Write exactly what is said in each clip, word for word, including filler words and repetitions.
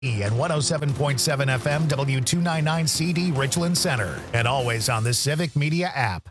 And one oh seven point seven F M, W two ninety-nine C D, Richland Center. And always on the Civic Media app.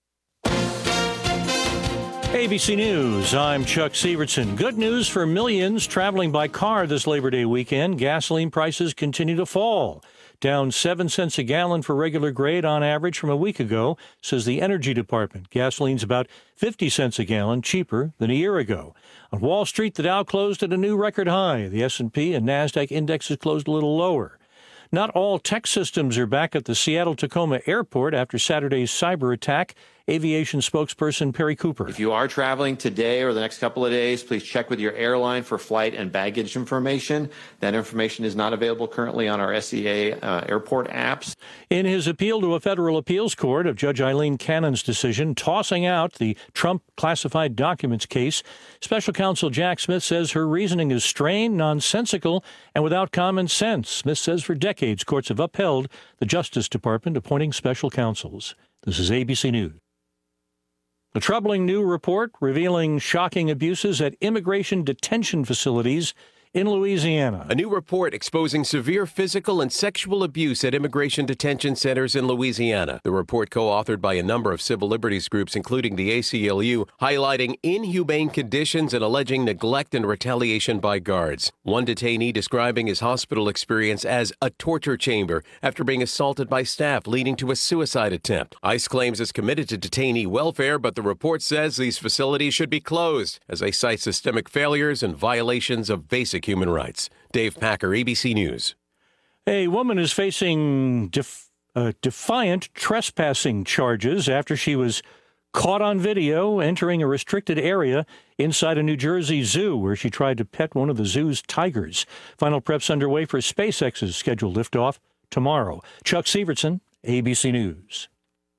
A B C News, I'm Chuck Severson. Good news for millions traveling by car this Labor Day weekend. Gasoline prices continue to fall. Down seven cents a gallon for regular grade on average from a week ago, says the Energy Department. Gasoline's about fifty cents a gallon cheaper than a year ago. On Wall Street, the Dow closed at a new record high. The S and P and NASDAQ indexes closed a little lower. Not all tech systems are back at the Seattle-Tacoma Airport after Saturday's cyber attack. Aviation spokesperson Perry Cooper. If you are traveling today or the next couple of days, please check with your airline for flight and baggage information. That information is not available currently on our S E A uh, airport apps. In his appeal to a federal appeals court of Judge Eileen Cannon's decision tossing out the Trump classified documents case, special counsel Jack Smith says her reasoning is strained, nonsensical, and without common sense. Smith says for decades courts have upheld the Justice Department appointing special counsels. This is A B C News. A troubling new report revealing shocking abuses at immigration detention facilities in Louisiana. A new report exposing severe physical and sexual abuse at immigration detention centers in Louisiana. The report, co-authored by a number of civil liberties groups, including the A C L U, highlighting inhumane conditions and alleging neglect and retaliation by guards. One detainee describing his hospital experience as a torture chamber after being assaulted by staff, leading to a suicide attempt. ICE claims it's committed to detainee welfare, but the report says these facilities should be closed as they cite systemic failures and violations of basic human rights. Dave Packer, A B C News. A woman is facing def- uh, defiant trespassing charges after she was caught on video entering a restricted area inside a New Jersey zoo where she tried to pet one of the zoo's tigers. Final prep's underway for SpaceX's scheduled liftoff tomorrow. Chuck Severson, A B C News.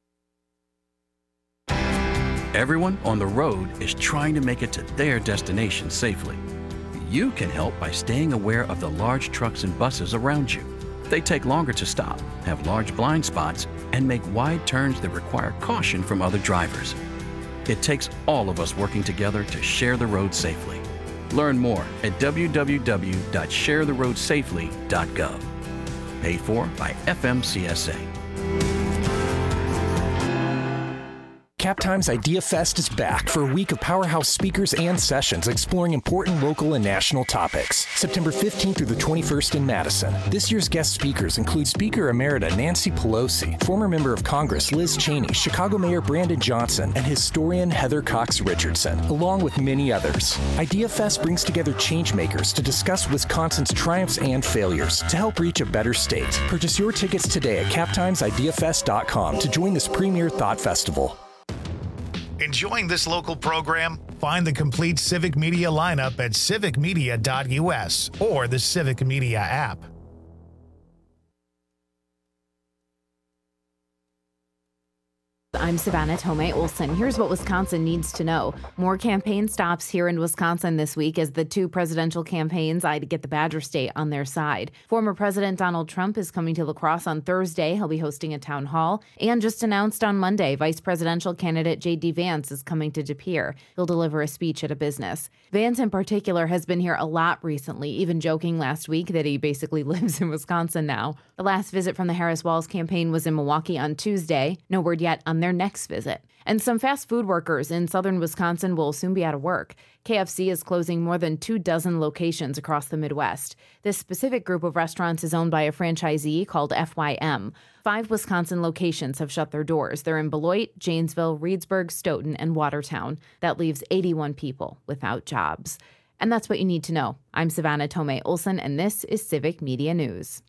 Everyone on the road is trying to make it to their destination safely. You can help by staying aware of the large trucks and buses around you. They take longer to stop, have large blind spots, and make wide turns that require caution from other drivers. It takes all of us working together to share the road safely. Learn more at w w w dot share the road safely dot gov. Paid for by F M C S A. CapTime's Idea Fest is back for a week of powerhouse speakers and sessions exploring important local and national topics. September fifteenth through the twenty-first in Madison. This year's guest speakers include Speaker Emerita Nancy Pelosi, former member of Congress Liz Cheney, Chicago Mayor Brandon Johnson, and historian Heather Cox Richardson, along with many others. Idea Fest brings together changemakers to discuss Wisconsin's triumphs and failures to help reach a better state. Purchase your tickets today at cap times idea fest dot com to join this premier thought festival. Enjoying this local program? Find the complete Civic Media lineup at civic media dot u s or the Civic Media app. I'm Savannah Tomei Olson. Here's what Wisconsin needs to know. More campaign stops here in Wisconsin this week as the two presidential campaigns eye to get the Badger State on their side. Former President Donald Trump is coming to La Crosse on Thursday. He'll be hosting a town hall. And just announced on Monday, Vice Presidential candidate J D. Vance is coming to De Pere. He'll deliver a speech at a business. Vance in particular has been here a lot recently, even joking last week that he basically lives in Wisconsin now. The last visit from the Harris-Walz campaign was in Milwaukee on Tuesday. No word yet on their next visit. And some fast food workers in southern Wisconsin will soon be out of work. K F C is closing more than two dozen locations across the Midwest. This specific group of restaurants is owned by a franchisee called F Y M. Five Wisconsin locations have shut their doors. They're in Beloit, Janesville, Reedsburg, Stoughton, and Watertown. That leaves eighty-one people without jobs. And that's what you need to know. I'm Savannah Tomei Olson, and this is Civic Media News.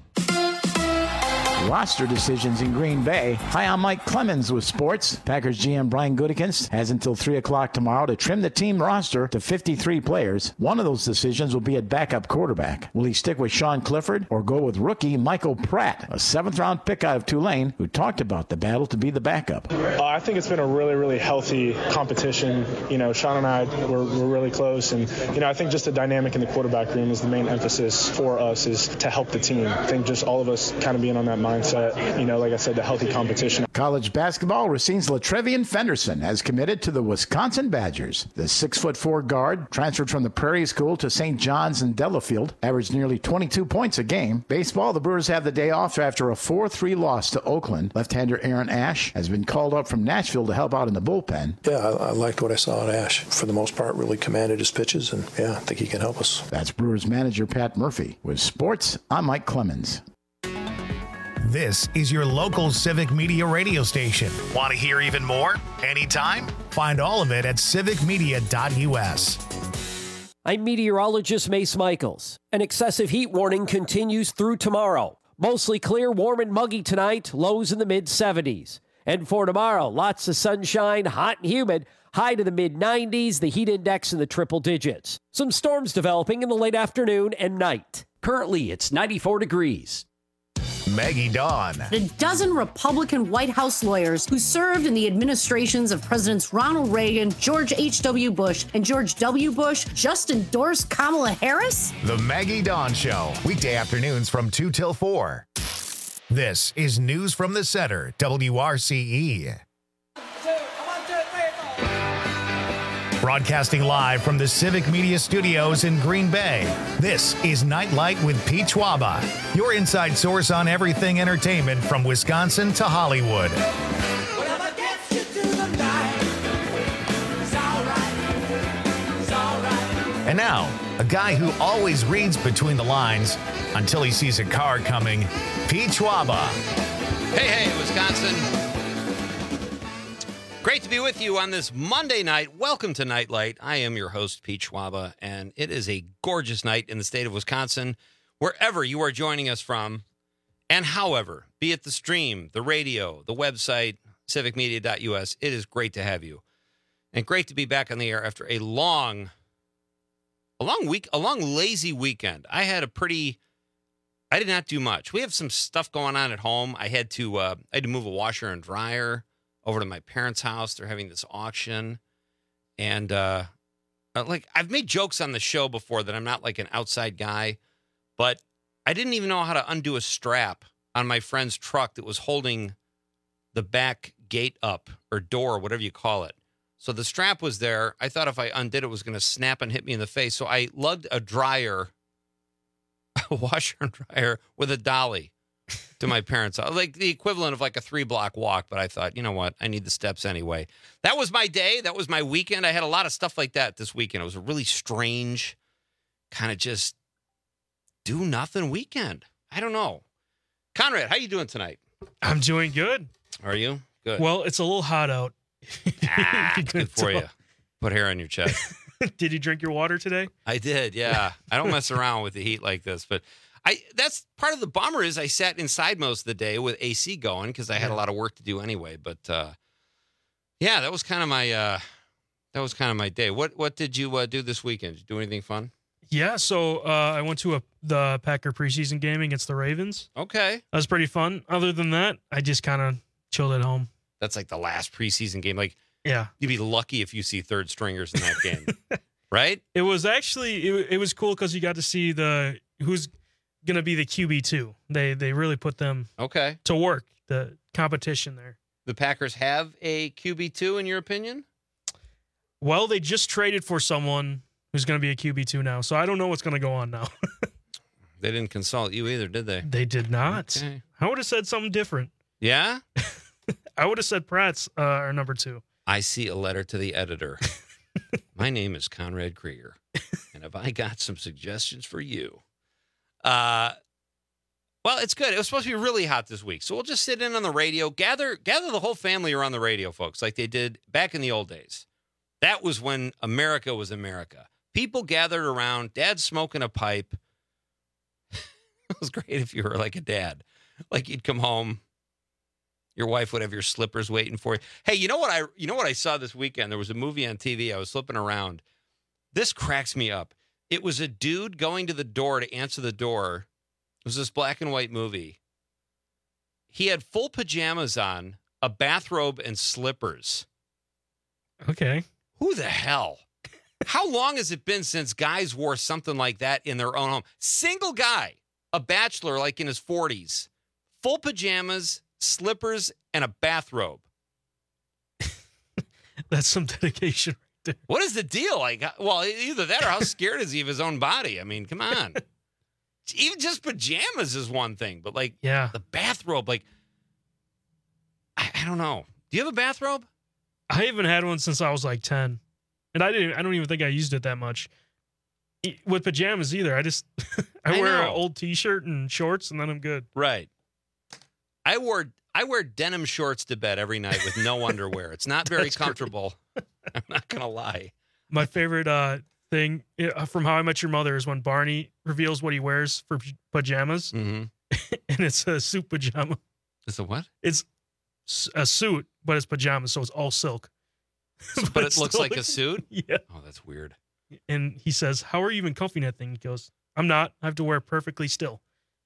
Roster decisions in Green Bay. Hi, I'm Mike Clemens with sports. Packers G M Brian Gutekunst has until three o'clock tomorrow to trim the team roster to fifty-three players. One of those decisions will be at backup quarterback. Will he stick with Sean Clifford or go with rookie Michael Pratt, a seventh-round pick out of Tulane, who talked about the battle to be the backup? Uh, I think it's been a really, really healthy competition. You know, Sean and I, we're, we're really close. And, you know, I think just the dynamic in the quarterback room is the main emphasis for us, is to help the team. I think just all of us kind of being on that mindset mindset, you know, like I said, the healthy competition. College basketball, Racine's LaTrevian Fenderson has committed to the Wisconsin Badgers. The six foot four guard transferred from the Prairie School to Saint John's in Delafield, averaged nearly twenty-two points a game. Baseball, the Brewers have the day off after a four three loss to Oakland. Left-hander Aaron Ashe has been called up from Nashville to help out in the bullpen. Yeah, I, I liked what I saw at Ashe. For the most part, really commanded his pitches, and yeah, I think he can help us. That's Brewers manager Pat Murphy. With sports, I'm Mike Clemens. This is your local Civic Media radio station. Want to hear even more? Anytime? Find all of it at civic media dot u s. I'm meteorologist Mace Michaels. An excessive heat warning continues through tomorrow. Mostly clear, warm and muggy tonight, lows in the mid seventies. And for tomorrow, lots of sunshine, hot and humid, high to the mid nineties, the heat index in the triple digits. Some storms developing in the late afternoon and night. Currently, it's ninety-four degrees. Maggie Dawn. A dozen Republican White House lawyers who served in the administrations of Presidents Ronald Reagan, George H W. Bush, and George W. Bush just endorsed Kamala Harris? The Maggie Dawn Show, weekday afternoons from two till four. This is News from the Center, W R C E. Broadcasting live from the Civic Media Studios in Green Bay, this is Nightlight with Pete Schwaba, your inside source on everything entertainment from Wisconsin to Hollywood. Whatever gets you through the night, it's all right, it's all right. And now, a guy who always reads between the lines until he sees a car coming, Pete Schwaba. Hey, hey, Wisconsin. Great to be with you on this Monday night. Welcome to Nightlight. I am your host, Pete Schwaba, and it is a gorgeous night in the state of Wisconsin, wherever you are joining us from. And however, be it the stream, the radio, the website, civic media dot u s, it is great to have you. And great to be back on the air after a long, a long week, a long lazy weekend. I had a pretty, I did not do much. We have some stuff going on at home. I had to, uh, I had to move a washer and dryer over to my parents' house. They're having this auction. And, uh, like, I've made jokes on the show before that I'm not, like, an outside guy. But I didn't even know how to undo a strap on my friend's truck that was holding the back gate up, or door, whatever you call it. So the strap was there. I thought if I undid it, it was going to snap and hit me in the face. So I lugged a dryer, a washer and dryer, with a dolly to my parents' house, like the equivalent of like a three block walk. But I thought, you know what? I need the steps anyway. That was my day. That was my weekend. I had a lot of stuff like that this weekend. It was a really strange kind of just do nothing weekend. I don't know. Conrad, how you doing tonight? I'm doing good. Are you? Good. Well, it's a little hot out. Ah, it's good for you. Put hair on your chest. Did you drink your water today? I did, yeah. I don't mess around with the heat like this, but I that's part of the bummer is I sat inside most of the day with A C going because I had a lot of work to do anyway. But uh, yeah, that was kind of my uh, that was kind of my day. What what did you uh, do this weekend? Did you do anything fun? Yeah, so uh, I went to a the Packer preseason game against the Ravens. Okay, that was pretty fun. Other than that, I just kind of chilled at home. That's like the last preseason game. Like, yeah, you'd be lucky if you see third stringers in that game, right? It was actually it, it was cool because you got to see the who's going to be the Q B two. They they really put them okay to work, the competition there. The Packers have a Q B two, in your opinion? Well, they just traded for someone who's going to be a Q B two now, so I don't know what's going to go on now. They didn't consult you either, did they? They did not. Okay. I would have said something different. Yeah? I would have said Pratt's uh, our number two. I see a letter to the editor. My name is Conrad Krieger, and have I got some suggestions for you? Uh, well, it's good. It was supposed to be really hot this week, so we'll just sit in on the radio, gather gather the whole family around the radio, folks, like they did back in the old days. That was when America was America. People gathered around, dad smoking a pipe. It was great if you were like a dad. Like you'd come home, your wife would have your slippers waiting for you. Hey, you know what I you know what I saw this weekend? There was a movie on T V. I was flipping around. This cracks me up. It was a dude going to the door to answer the door. It was this black and white movie. He had full pajamas on, a bathrobe, and slippers. Okay. Who the hell? How long has it been since guys wore something like that in their own home? Single guy, a bachelor like in his forties, full pajamas, slippers, and a bathrobe. That's some dedication right there. What is the deal? Like, well, either that or how scared is he of his own body? I mean, come on. Even just pajamas is one thing, but like yeah. the bathrobe, like, I, I don't know. Do you have a bathrobe? I haven't had one since I was like ten. And I didn't, I don't even think I used it that much. E- With pajamas either. I just, I, I wear an know. old t-shirt and shorts and then I'm good. Right. I wore I wear denim shorts to bed every night with no underwear. It's not very That's great. comfortable. I'm not going to lie. My favorite uh, thing uh, from How I Met Your Mother is when Barney reveals what he wears for p- pajamas. Mm-hmm. And it's a suit pajama. It's a what? It's s- a suit, but it's pajamas, so it's all silk. But it it's looks still- like a suit? Yeah. Oh, that's weird. And he says, "How are you even cuffing that thing?" He goes, "I'm not. I have to wear it perfectly still."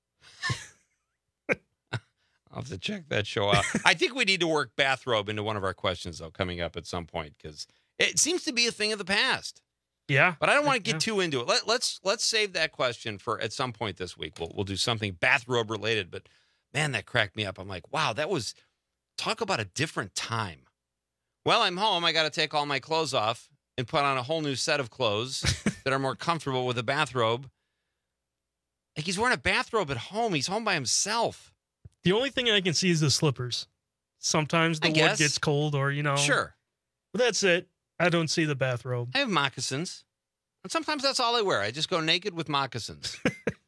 I'll have to check that show out. I think we need to work bathrobe into one of our questions, though, coming up at some point, because it seems to be a thing of the past. Yeah. But I don't want to get Yeah. too into it. Let, let's let's save that question for at some point this week. We'll we'll do something bathrobe related. But man, that cracked me up. I'm like, wow, that was talk about a different time. Well, I'm home. I got to take all my clothes off and put on a whole new set of clothes that are more comfortable with a bathrobe. Like he's wearing a bathrobe at home. He's home by himself. The only thing I can see is the slippers. Sometimes the I wood guess. gets cold, or you know. Sure. But that's it. I don't see the bathrobe. I have moccasins. And sometimes that's all I wear. I just go naked with moccasins.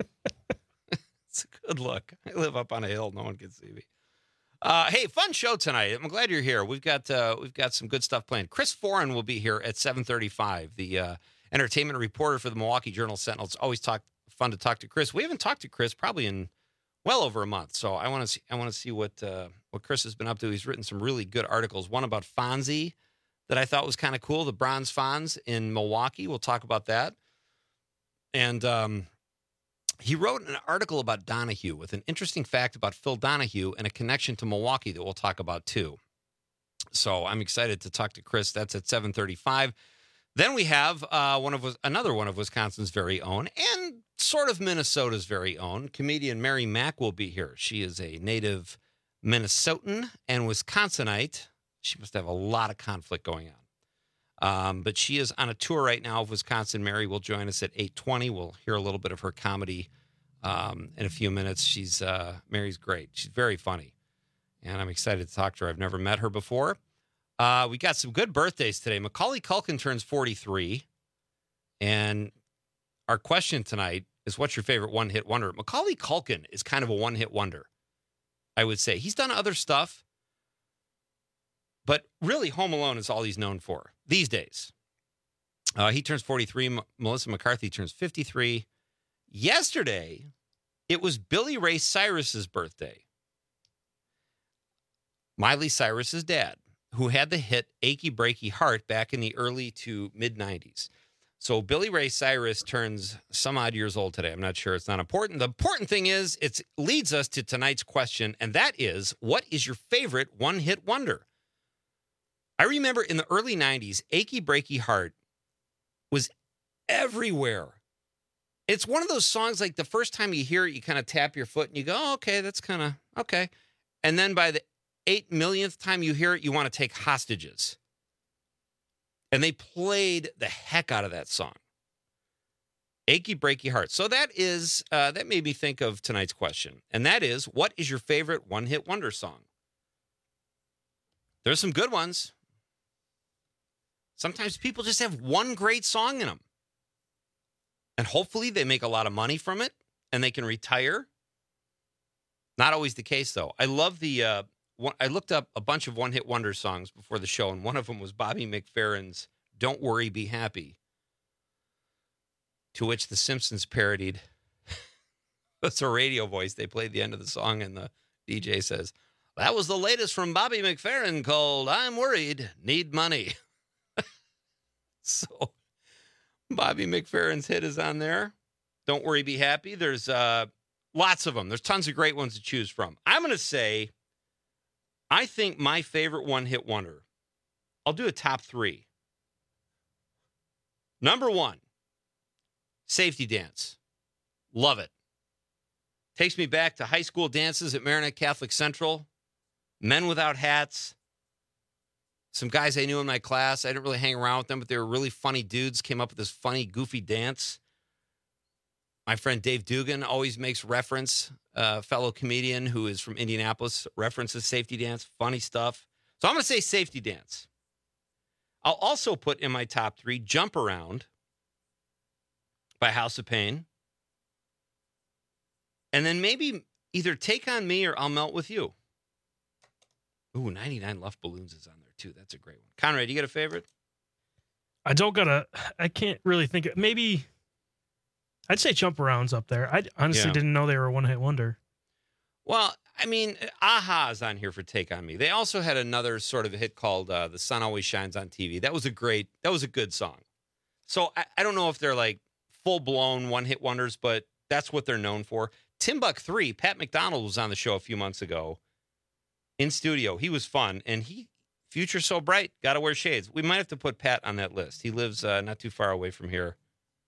It's a good look. I live up on a hill. No one can see me. Uh, hey, fun show tonight. I'm glad you're here. We've got uh, we've got some good stuff planned. Chris Foran will be here at seven thirty-five, the uh, entertainment reporter for the Milwaukee Journal-Sentinel. It's always talk, fun to talk to Chris. We haven't talked to Chris probably in well over a month, so I want to see I want to see what uh, what Chris has been up to. He's written some really good articles. One about Fonzie that I thought was kind of cool, the Bronze Fonz in Milwaukee. We'll talk about that. And um, he wrote an article about Donahue with an interesting fact about Phil Donahue and a connection to Milwaukee that we'll talk about too. So I'm excited to talk to Chris. That's at seven thirty-five. Then we have uh, one of another one of Wisconsin's very own and sort of Minnesota's very own. Comedian Mary Mack will be here. She is a native Minnesotan and Wisconsinite. She must have a lot of conflict going on. Um, but she is on a tour right now of Wisconsin. Mary will join us at eight twenty. We'll hear a little bit of her comedy um, in a few minutes. She's uh, Mary's great. She's very funny. And I'm excited to talk to her. I've never met her before. Uh, we got some good birthdays today. Macaulay Culkin turns forty-three. And our question tonight is, what's your favorite one-hit wonder? Macaulay Culkin is kind of a one-hit wonder, I would say. He's done other stuff, but really Home Alone is all he's known for these days. Uh, he turns forty-three. M- Melissa McCarthy turns fifty-three. Yesterday, it was Billy Ray Cyrus's birthday. Miley Cyrus's dad, who had the hit Achy Breaky Heart back in the early to mid-nineties. So Billy Ray Cyrus turns some odd years old today. I'm not sure. It's not important. The important thing is it leads us to tonight's question, and that is, what is your favorite one-hit wonder? I remember in the early nineties, Achy Breaky Heart was everywhere. It's one of those songs, like the first time you hear it, you kind of tap your foot and you go, oh, okay, that's kind of, okay. And then by the eight millionth time you hear it, you want to take hostages. And they played the heck out of that song. Achy Breaky Heart. So that is, uh, that made me think of tonight's question. And that is, what is your favorite one-hit wonder song? There's some good ones. Sometimes people just have one great song in them. And hopefully they make a lot of money from it and they can retire. Not always the case, though. I love the, uh, one, I looked up a bunch of one-hit wonder songs before the show, and one of them was Bobby McFerrin's Don't Worry, Be Happy, to which the Simpsons parodied. It's a radio voice. They played the end of the song, and the D J says, that was the latest from Bobby McFerrin called I'm Worried, Need Money. So Bobby McFerrin's hit is on there. Don't Worry, Be Happy. There's uh, lots of them. There's tons of great ones to choose from. I'm going to say, I think my favorite one-hit wonder, I'll do a top three. Number one, Safety Dance. Love it. Takes me back to high school dances at Marinette Catholic Central. Men without hats. Some guys I knew in my class. I didn't really hang around with them, but they were really funny dudes. Came up with this funny, goofy dance. My friend Dave Dugan always makes reference, a uh, fellow comedian who is from Indianapolis, references safety dance, funny stuff. So I'm going to say safety dance. I'll also put in my top three Jump Around by House of Pain. And then maybe either Take On Me or I'll Melt With You. Ooh, ninety-nine Luft Balloons is on there too. That's a great one. Conrad, you got a favorite? I don't got a, I can't really think of, maybe, I'd say Jump Around's up there. I honestly Yeah. didn't know they were a one-hit wonder. Well, I mean, Aha is on here for Take On Me. They also had another sort of hit called uh, The Sun Always Shines on T V. That was a great, that was a good song. So I, I don't know if they're like full-blown one-hit wonders, but that's what they're known for. Timbuk three, Pat McDonald was on the show a few months ago in studio. He was fun, and he, future so bright, got to wear shades. We might have to put Pat on that list. He lives uh, not too far away from here.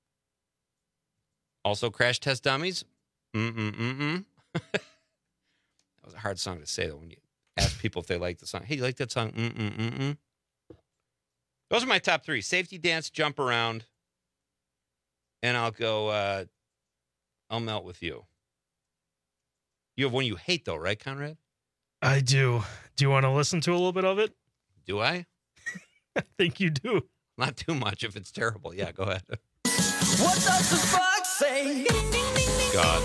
Also, Crash Test Dummies. Mm-mm-mm-mm. That was a hard song to say, though, when you ask people if they like the song. Hey, you like that song? Mm-mm-mm-mm. Those are my top three. Safety Dance, Jump Around, and I'll go, uh, I'll Melt With You. You have one you hate, though, right, Conrad? I do. Do you want to listen to a little bit of it? Do I? I think you do. Not too much if it's terrible. Yeah, go ahead. What does the fox say? God.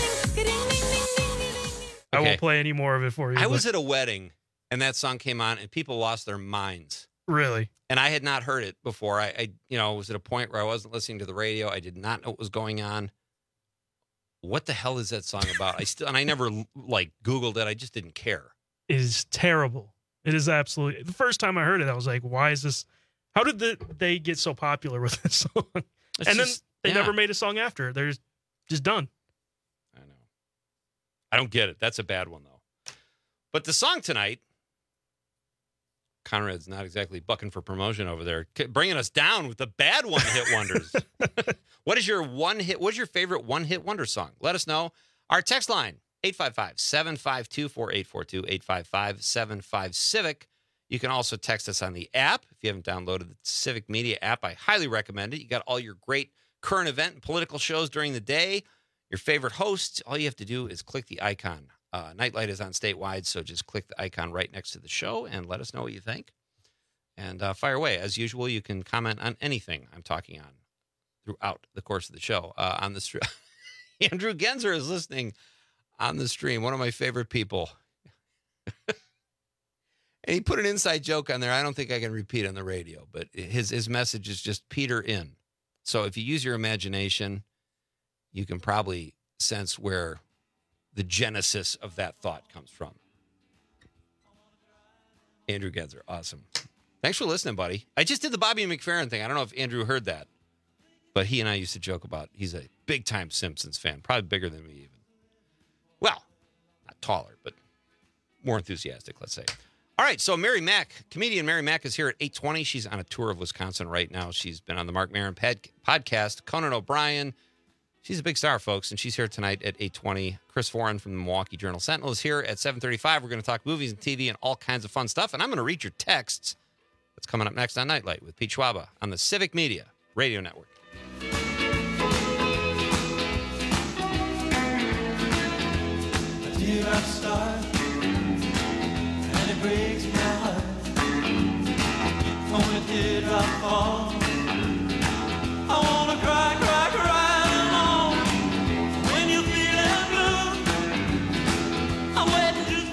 I Okay. won't play any more of it for you. I but- was at a wedding, and that song came on, and people lost their minds. Really? And I had not heard it before. I, I, you know, was at a point where I wasn't listening to the radio. I did not know what was going on. What the hell is that song about? I still, and I never like Googled it. I just didn't care. It is terrible. It is absolutely. The first time I heard it, I was like, "Why is this? How did the, they get so popular with this song?" It's and just- then they yeah. never made a song after. They're just done. I know. I don't get it. That's a bad one, though. But the song tonight, Conrad's not exactly bucking for promotion over there, K- bringing us down with the bad one-hit wonders. What is your one hit? What's your favorite one-hit wonder song? Let us know. Our text line, eight five five, seven five two, four eight four two, eight five five, seven five, Civic. You can also text us on the app. If you haven't downloaded the Civic Media app, I highly recommend it. You got all your great current event and political shows during the day. Your favorite hosts, all you have to do is click the icon. Uh, Nightlight is on statewide, so just click the icon right next to the show and let us know what you think. And uh, fire away. As usual, you can comment on anything I'm talking on throughout the course of the show. Uh, on the stream, Andrew Genzer is listening on the stream. One of my favorite people. And he put an inside joke on there. I don't think I can repeat on the radio, but his his message is just Peter in. So if you use your imagination, you can probably sense where the genesis of that thought comes from. Andrew Genzer, awesome. Thanks for listening, buddy. I just did the Bobby McFerrin thing. I don't know if Andrew heard that, but he and I used to joke about he's a big-time Simpsons fan, probably bigger than me even. Well, not taller, but more enthusiastic, let's say. All right, so Mary Mack, comedian Mary Mack is here at eight twenty. She's on a tour of Wisconsin right now. She's been on the Mark Maron pad- podcast, Conan O'Brien. She's a big star, folks, and she's here tonight at eight twenty. Chris Foran from the Milwaukee Journal-Sentinel is here at seven thirty-five. We're going to talk movies and T V and all kinds of fun stuff, and I'm going to read your texts. That's coming up next on Nightlight with Pete Schwaba on the Civic Media Radio Network. A teardrop start, and it breaks my heart. When a teardrop falls, I wanna cry, cry, cry along. When you feeling blue, I'm waiting just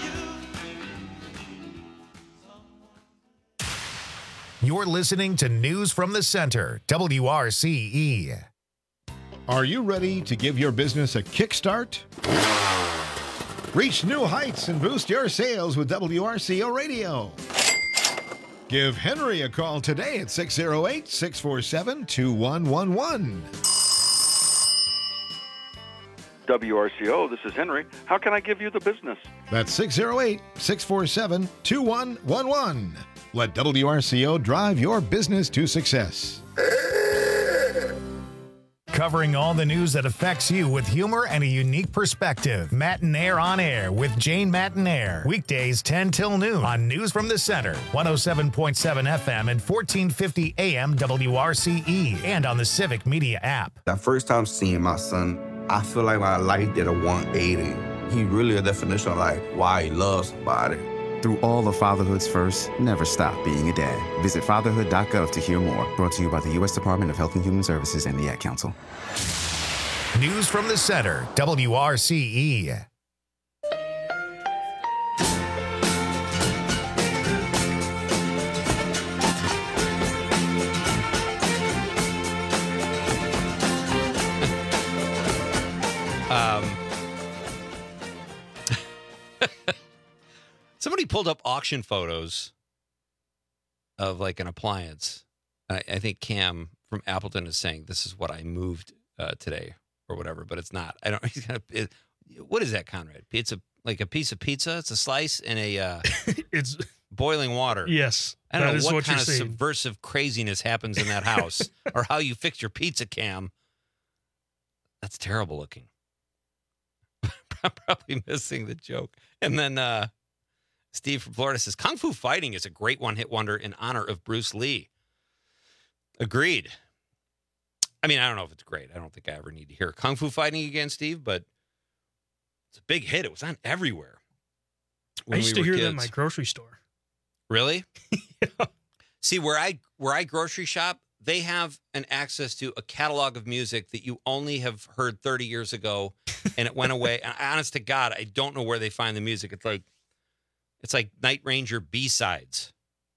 for you. You're listening to News from the Center, W R C E. Are you ready to give your business a kickstart? Reach new heights and boost your sales with W R C O Radio. Give Henry a call today at six oh eight, six four seven, two one one one. W R C O, this is Henry. How can I give you the business? That's six oh eight, six four seven, two one one one. Let W R C O drive your business to success. covering all the news that affects you with humor and a unique perspective. Matinaire on Air with Jane Matinaire. Weekdays ten till noon on News from the Center, one oh seven point seven F M and fourteen fifty A M W R C E, and on the Civic Media app. That first time seeing my son, I feel like my life did a one eighty. He really a definition of like why he loves somebody. Through all of fatherhood's first, never stop being a dad. Visit fatherhood dot gov to hear more. Brought to you by the U S Department of Health and Human Services and the Ad Council. News from the Center, W R C E. Um, somebody pulled up auction photos of like an appliance. I, I think Cam from Appleton is saying this is what I moved uh, today or whatever, but it's not. I don't. He's gonna. It, what is that, Conrad? It's a like a piece of pizza. It's a slice in a. Uh, it's boiling water. Yes, I don't that know is what, what kind you're of saying. subversive craziness happens in that house, or how you fix your pizza, Cam. That's terrible looking. I'm probably missing the joke. And then uh, Steve from Florida says, Kung Fu Fighting is a great one-hit wonder in honor of Bruce Lee. Agreed. I mean, I don't know if it's great. I don't think I ever need to hear Kung Fu Fighting again, Steve, but it's a big hit. It was on everywhere. I used we to were hear them in kids. my grocery store. Really? Yeah. See, where I where I grocery shop, they have an access to a catalog of music that you only have heard thirty years ago, and it went away. And honest to God, I don't know where they find the music. It's like it's like Night Ranger B-sides.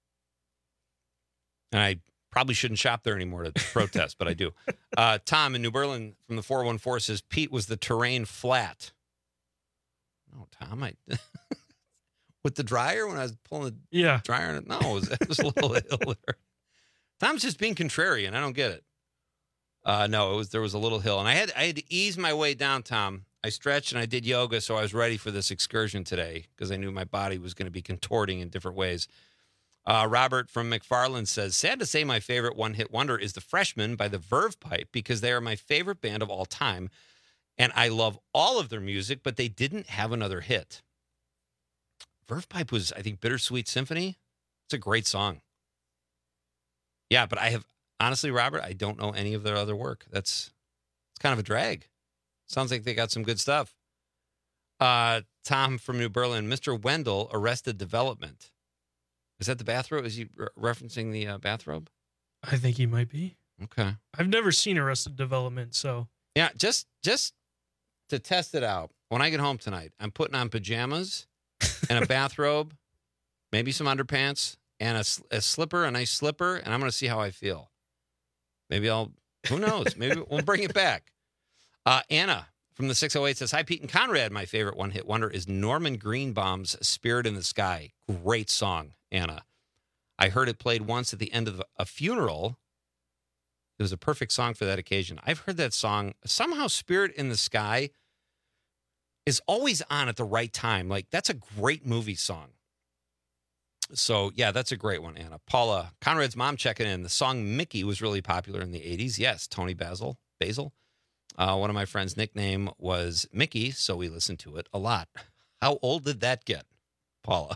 And I probably shouldn't shop there anymore to protest, but I do. Uh, Tom in New Berlin from the four one four says, Pete, was the terrain flat? No, Tom, I... With the dryer when I was pulling the yeah. dryer? No, it was, it was a little hill there. Tom's just being contrarian. I don't get it. Uh, no, it was there was a little hill, and I had I had to ease my way down, Tom. I stretched and I did yoga, so I was ready for this excursion today because I knew my body was going to be contorting in different ways. Uh, Robert from McFarland says, sad to say my favorite one-hit wonder is The Freshman by the Verve Pipe because they are my favorite band of all time, and I love all of their music, but they didn't have another hit. Verve Pipe was, I think, Bittersweet Symphony. It's a great song. Yeah, but I have, honestly, Robert, I don't know any of their other work. That's, it's kind of a drag. Sounds like they got some good stuff. Uh, Tom from New Berlin, Mister Wendell, Arrested Development. Is that the bathrobe? Is he re- referencing the uh, bathrobe? I think he might be. Okay. I've never seen Arrested Development, so. Yeah, just just to test it out, when I get home tonight, I'm putting on pajamas and a bathrobe, maybe some underpants, and a, a slipper, a nice slipper, and I'm going to see how I feel. Maybe I'll, who knows? Maybe we'll bring it back. Uh, Anna from the six oh eight says, hi, Pete and Conrad. My favorite one-hit wonder is Norman Greenbaum's Spirit in the Sky. Great song, Anna. I heard it played once at the end of a funeral. It was a perfect song for that occasion. I've heard that song. Somehow Spirit in the Sky is always on at the right time. Like, that's a great movie song. So, yeah, that's a great one, Anna. Paula, Conrad's mom checking in. The song Mickey was really popular in the eighties. Yes, Tony Basil. Basil. Uh, one of my friends' nickname was Mickey, so we listened to it a lot. How old did that get, Paula?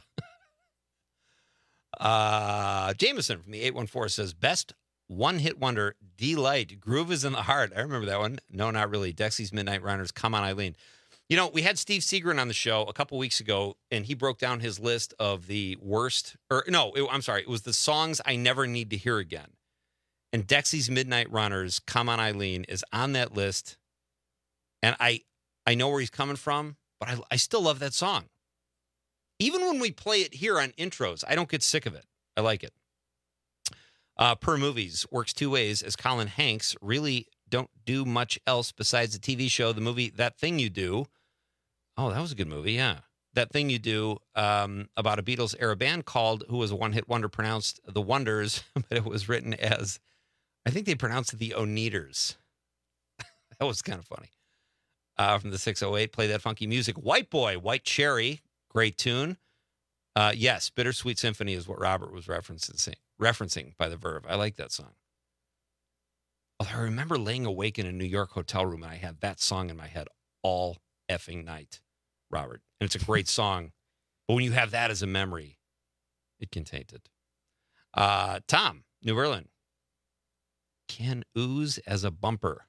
uh, Jameson from the eight one four says, best one-hit wonder, D-Light. Groove is in the Heart. I remember that one. No, not really. Dexy's Midnight Runners. Come on, Eileen. You know, we had Steve Seagren on the show a couple weeks ago, and he broke down his list of the worst, or no, it, I'm sorry, it was the songs I never need to hear again. And Dexy's Midnight Runners, Come on, Eileen, is on that list. And I I know where he's coming from, but I, I still love that song. Even when we play it here on intros, I don't get sick of it. I like it. Uh, Per Movies works two ways, as Colin Hanks really don't do much else besides the T V show, the movie That Thing You Do. Oh, that was a good movie, yeah. That Thing You Do, um, about a Beatles era band called, who was a one-hit wonder, pronounced The Wonders, but it was written as, I think they pronounced it the Oneaters. That was kind of funny. Uh, from the six oh eight, Play That Funky Music. White Boy, White Cherry, great tune. Uh, yes, Bittersweet Symphony is what Robert was referencing, referencing by the Verve. I like that song. I remember laying awake in a New York hotel room, and I had that song in my head all effing night, Robert. And it's a great song. But when you have that as a memory, it can taint it. Uh, Tom, New Berlin. Can ooze as a bumper.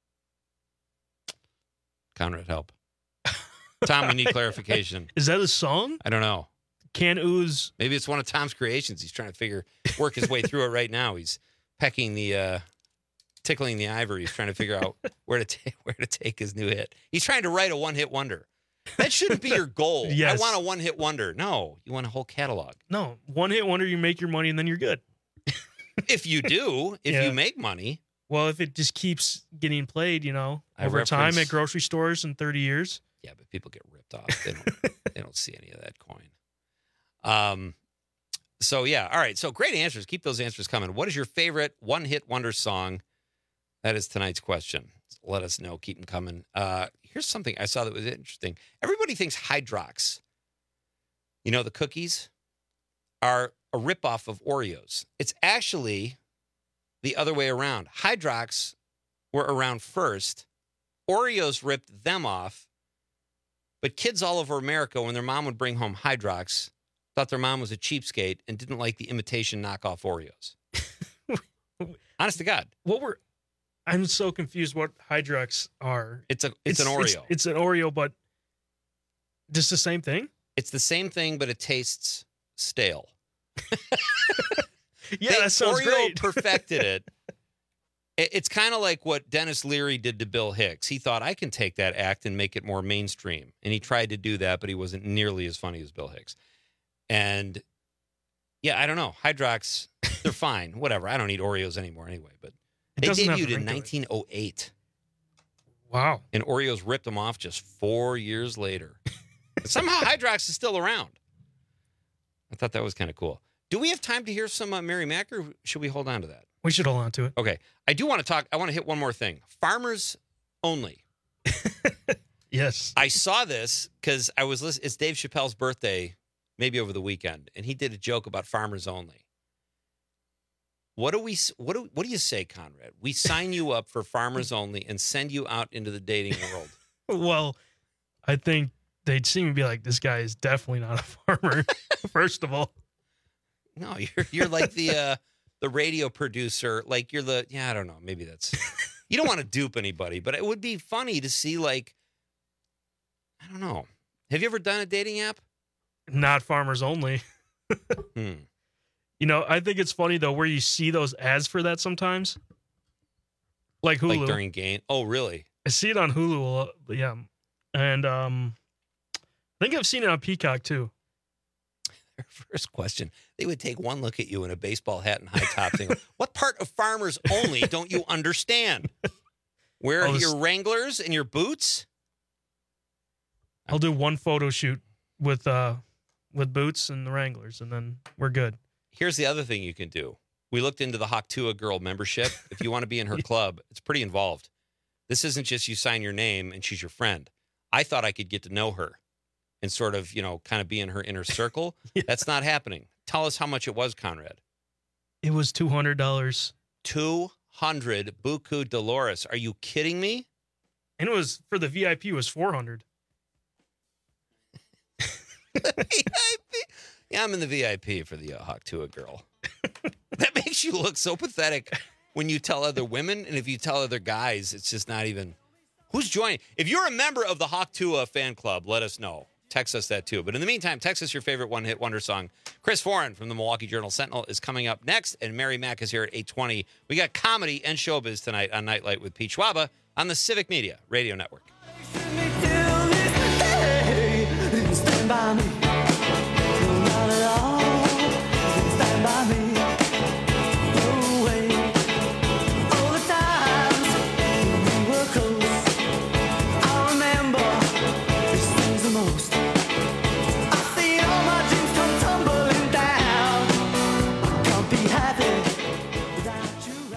Conrad, help. Tom, we need clarification. Is that a song? I don't know. Can ooze. Maybe it's one of Tom's creations. He's trying to figure, work his way through it right now. He's pecking the, uh, tickling the ivory. He's trying to figure out where to take where to take his new hit. He's trying to write a one-hit wonder. That shouldn't be your goal. Yes. I want a one-hit wonder. No, you want a whole catalog. No, one hit wonder, you make your money and then you're good. If you do, if Yeah. you make money. Well, if it just keeps getting played, you know, I over time reference- at grocery stores in thirty years. Yeah, but people get ripped off. They don't, they don't see any of that coin. Um, so, yeah. All right. So, great answers. Keep those answers coming. What is your favorite one-hit wonder song? That is tonight's question. Let us know. Keep them coming. Uh, here's something I saw that was interesting. Everybody thinks Hydrox, you know, the cookies, are a ripoff of Oreos. It's actually the other way around. Hydrox were around first. Oreos ripped them off. But kids all over America, when their mom would bring home Hydrox, thought their mom was a cheapskate and didn't like the imitation knockoff Oreos. Honest to God. What were I'm so confused what Hydrox are. It's a it's, an Oreo. It's, it's an Oreo, but just the same thing? It's the same thing, but it tastes stale. Yeah, They- that sounds Oreo great. perfected it. It- It's kind of like what Dennis Leary did to Bill Hicks. He thought, I can take that act and make it more mainstream. And he tried to do that, but he wasn't nearly as funny as Bill Hicks. And yeah, I don't know. Hydrox, they're fine. Whatever. I don't eat Oreos anymore anyway. But It they doesn't have debuted to in ring to it. nineteen oh eight. Wow. And Oreos ripped them off just four years later. But somehow Hydrox is still around. I thought that was kind of cool. Do we have time to hear some uh, Mary Mack, or should we hold on to that? We should hold on to it. Okay. I do want to talk. I want to hit one more thing. Farmers only. Yes. I saw this because I was listening. It's Dave Chappelle's birthday, maybe over the weekend, and he did a joke about farmers only. What do we? What do? What do you say, Conrad? We sign you up for farmers only and send you out into the dating world. Well, I think they'd see me and be like, this guy is definitely not a farmer, first of all. No, you're you're like the uh, the radio producer. Like you're the yeah. I don't know. Maybe that's you don't want to dupe anybody, but it would be funny to see like I don't know. Have you ever done a dating app? Not farmers only. Hmm. You know, I think it's funny, though, where you see those ads for that sometimes. Like Hulu. Like during game. Oh, really? I see it on Hulu a lot, yeah. And um, I think I've seen it on Peacock, too. First question. They would take one look at you in a baseball hat and high tops and go, what part of farmers only don't you understand? Where Oh, are this- your Wranglers and your boots? I'll do one photo shoot with uh with boots and the Wranglers, and then we're good. Here's the other thing you can do. We looked into the Hawktua Girl membership. If you want to be in her club, it's pretty involved. This isn't just you sign your name and she's your friend. I thought I could get to know her and sort of, you know, kind of be in her inner circle. Yeah. That's not happening. Tell us how much it was, Conrad. It was two hundred dollars. two hundred Buku Dolores. Are you kidding me? And it was, for the V I P, it was four hundred. V I P? Yeah, I'm in the V I P for the uh, Hawktua Girl. That makes you look so pathetic when you tell other women, and if you tell other guys, it's just not even. Who's joining? If you're a member of the Hawktua fan club, let us know. Text us that too. But in the meantime, text us your favorite one-hit wonder song. Chris Foran from the Milwaukee Journal-Sentinel is coming up next, and Mary Mack is here at eight twenty. We got comedy and showbiz tonight on Nightlight with Pete Schwaba on the Civic Media Radio Network. Stand by me. Not at all. Stand by me. No way. All the times we were close. I remember these things the most. I see all my dreams come tumbling down. I can't be happy without you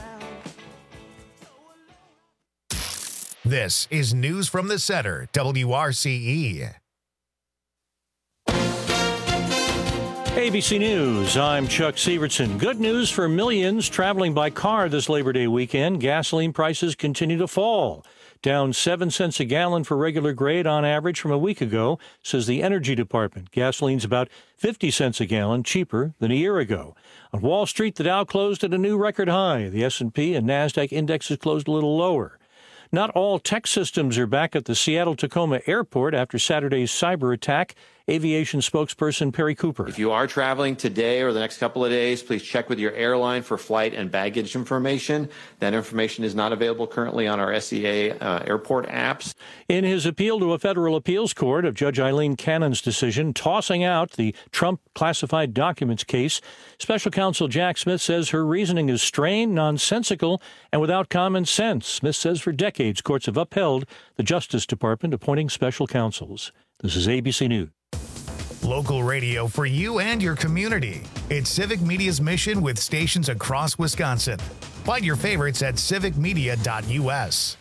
around. This is News from the Center, W R C E. A B C News, I'm Chuck Severson. Good news for millions traveling by car this Labor Day weekend. Gasoline prices continue to fall. Down seven cents a gallon for regular grade on average from a week ago, says the Energy Department. Gasoline's about fifty cents a gallon cheaper than a year ago. On Wall Street, the Dow closed at a new record high. The S and P and NASDAQ indexes closed a little lower. Not all tech systems are back at the Seattle-Tacoma airport after Saturday's cyber attack. Aviation spokesperson Perry Cooper. If you are traveling today or the next couple of days, please check with your airline for flight and baggage information. That information is not available currently on our S E A uh, airport apps. In his appeal to a federal appeals court of Judge Eileen Cannon's decision tossing out the Trump classified documents case, Special Counsel Jack Smith says her reasoning is strained, nonsensical, and without common sense. Smith says for decades courts have upheld the Justice Department appointing special counsels. This is A B C News. Local radio for you and your community. It's Civic Media's mission with stations across Wisconsin. Find your favorites at civic media dot U S.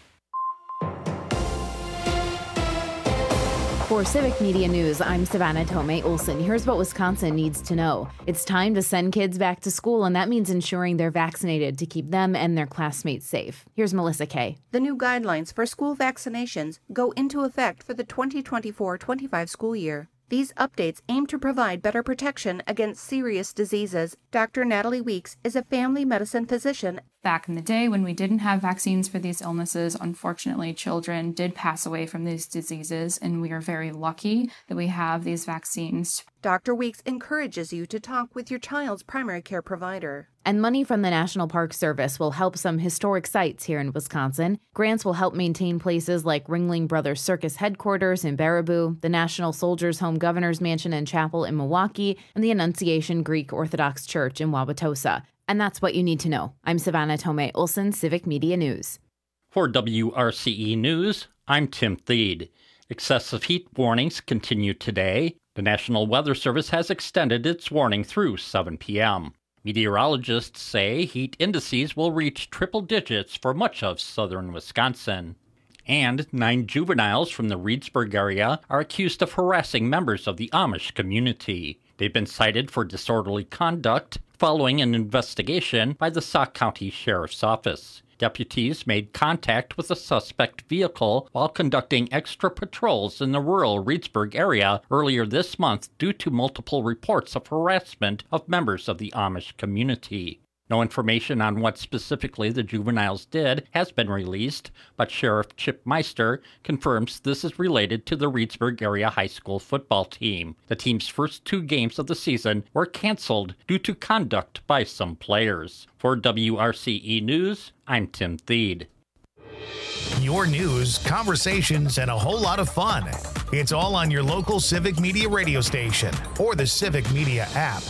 For Civic Media News, I'm Savannah Tomei Olson. Here's what Wisconsin needs to know. It's time to send kids back to school, and that means ensuring they're vaccinated to keep them and their classmates safe. Here's Melissa Kay. The new guidelines for school vaccinations go into effect for the twenty twenty-four twenty-five school year. These updates aim to provide better protection against serious diseases. Doctor Natalie Weeks is a family medicine physician. Back in the day when we didn't have vaccines for these illnesses, unfortunately, children did pass away from these diseases, and we are very lucky that we have these vaccines. Doctor Weeks encourages you to talk with your child's primary care provider. And money from the National Park Service will help some historic sites here in Wisconsin. Grants will help maintain places like Ringling Brothers Circus headquarters in Baraboo, the National Soldiers Home Governor's Mansion and Chapel in Milwaukee, and the Annunciation Greek Orthodox Church in Wauwatosa. And that's what you need to know. I'm Savannah Tomei Olson, Civic Media News. For W R C E News, I'm Tim Thede. Excessive heat warnings continue today. The National Weather Service has extended its warning through seven p.m. Meteorologists say heat indices will reach triple digits for much of southern Wisconsin. And nine juveniles from the Reedsburg area are accused of harassing members of the Amish community. They've been cited for disorderly conduct following an investigation by the Sauk County Sheriff's Office. Deputies made contact with a suspect vehicle while conducting extra patrols in the rural Reedsburg area earlier this month due to multiple reports of harassment of members of the Amish community. No information on what specifically the juveniles did has been released, but Sheriff Chip Meister confirms this is related to the Reedsburg area high school football team. The team's first two games of the season were canceled due to conduct by some players. For W R C E News, I'm Tim Thede. Your news, conversations, and a whole lot of fun. It's all on your local Civic Media radio station or the Civic Media app.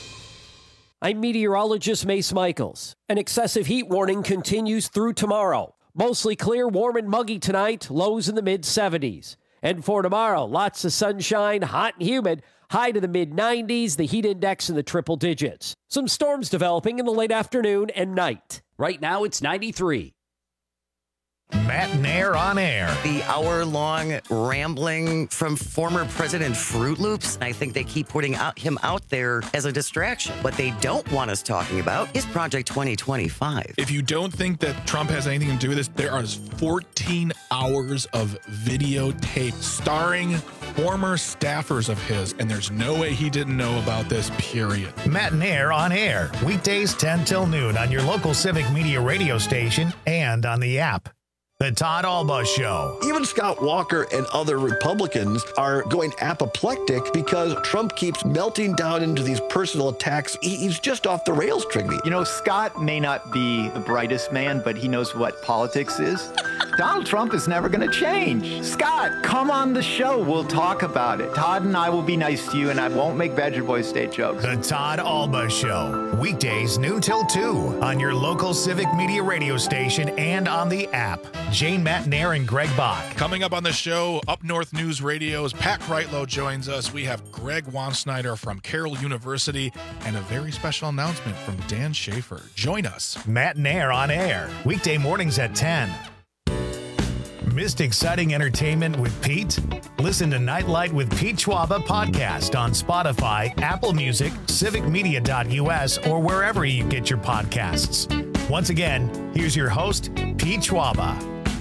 I'm meteorologist Mace Michaels. An excessive heat warning continues through tomorrow. Mostly clear, warm, and muggy tonight, lows in the mid seventies. And for tomorrow, lots of sunshine, hot and humid, high to the mid nineties, the heat index in the triple digits. Some storms developing in the late afternoon and night. Right now, it's ninety-three. Matt and Air on Air. The hour-long rambling from former President Fruit Loops. I think they keep putting out, him out there as a distraction. What they don't want us talking about is Project twenty twenty-five. If you don't think that Trump has anything to do with this, there are fourteen hours of videotape starring former staffers of his, and there's no way he didn't know about this, period. Matt and Air on Air. Weekdays ten till noon on your local Civic Media radio station and on the app. The Todd Alba Show. Even Scott Walker and other Republicans are going apoplectic because Trump keeps melting down into these personal attacks. He, he's just off the rails, Trigby. You know, Scott may not be the brightest man, but he knows what politics is. Donald Trump is never going to change. Scott, come on the show. We'll talk about it. Todd and I will be nice to you, and I won't make Badger Boy State jokes. The Todd Alba Show. Weekdays noon till two on your local Civic Media radio station and on the app. Jane Matnair and Greg Bach. Coming up on the show, Up North News Radio's Pat Kreitlow joins us. We have Greg Wansnyder from Carroll University and a very special announcement from Dan Schaefer. Join us. Matt and Air on Air. Weekday mornings at ten. Missed exciting entertainment with Pete? Listen to Nightlight with Pete Schwaba podcast on Spotify, Apple Music, civic media dot U S, or wherever you get your podcasts. Once again, here's your host, Pete Schwaba.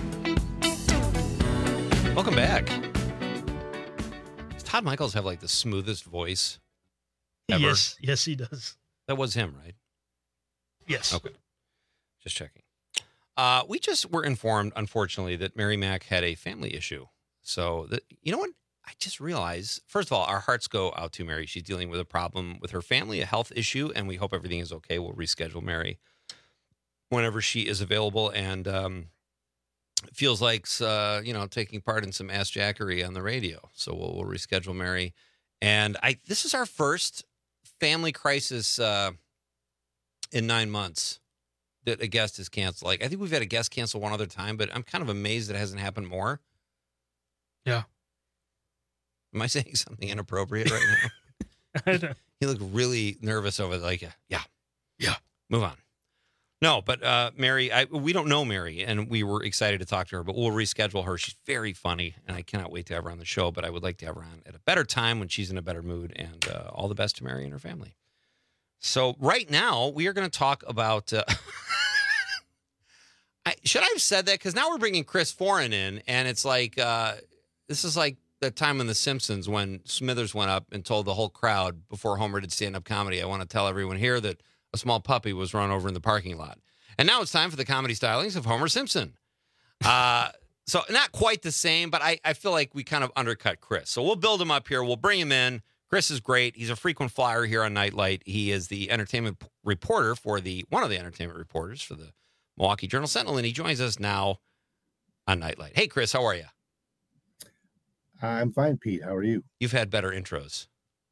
Welcome back. Does Todd Michaels have like the smoothest voice ever? Yes, yes, he does. That was him, right? Yes. Okay. Just checking. Uh, we just were informed, unfortunately, that Mary Mack had a family issue. So, that, you know what? I just realized, first of all, our hearts go out to Mary. She's dealing with a problem with her family, a health issue, and we hope everything is okay. We'll reschedule Mary whenever she is available and um, feels like, uh, you know, taking part in some Ask Jackery on the radio. So we'll, we'll reschedule Mary. And I this is our first family crisis uh, in nine months. That a guest is canceled. Like, I think we've had a guest cancel one other time, but I'm kind of amazed that it hasn't happened more. Yeah. Am I saying something inappropriate right now? I don't. You look really nervous over it. Like, yeah, yeah, move on. No, but uh, Mary, I, we don't know Mary, and we were excited to talk to her, but we'll reschedule her. She's very funny, and I cannot wait to have her on the show, but I would like to have her on at a better time when she's in a better mood, and uh, all the best to Mary and her family. So right now, we are going to talk about... Uh, I, should I have said that? Because now we're bringing Chris Foran in, and it's like, uh, this is like the time in The Simpsons when Smithers went up and told the whole crowd before Homer did stand-up comedy, I want to tell everyone here that a small puppy was run over in the parking lot. And now it's time for the comedy stylings of Homer Simpson. Uh, so not quite the same, but I, I feel like we kind of undercut Chris. So we'll build him up here. We'll bring him in. Chris is great. He's a frequent flyer here on Nightlight. He is the entertainment p- reporter for the, one of the entertainment reporters for the Milwaukee Journal Sentinel, and he joins us now on Nightlight. Hey, Chris, how are you? I'm fine, Pete. How are you? You've had better intros.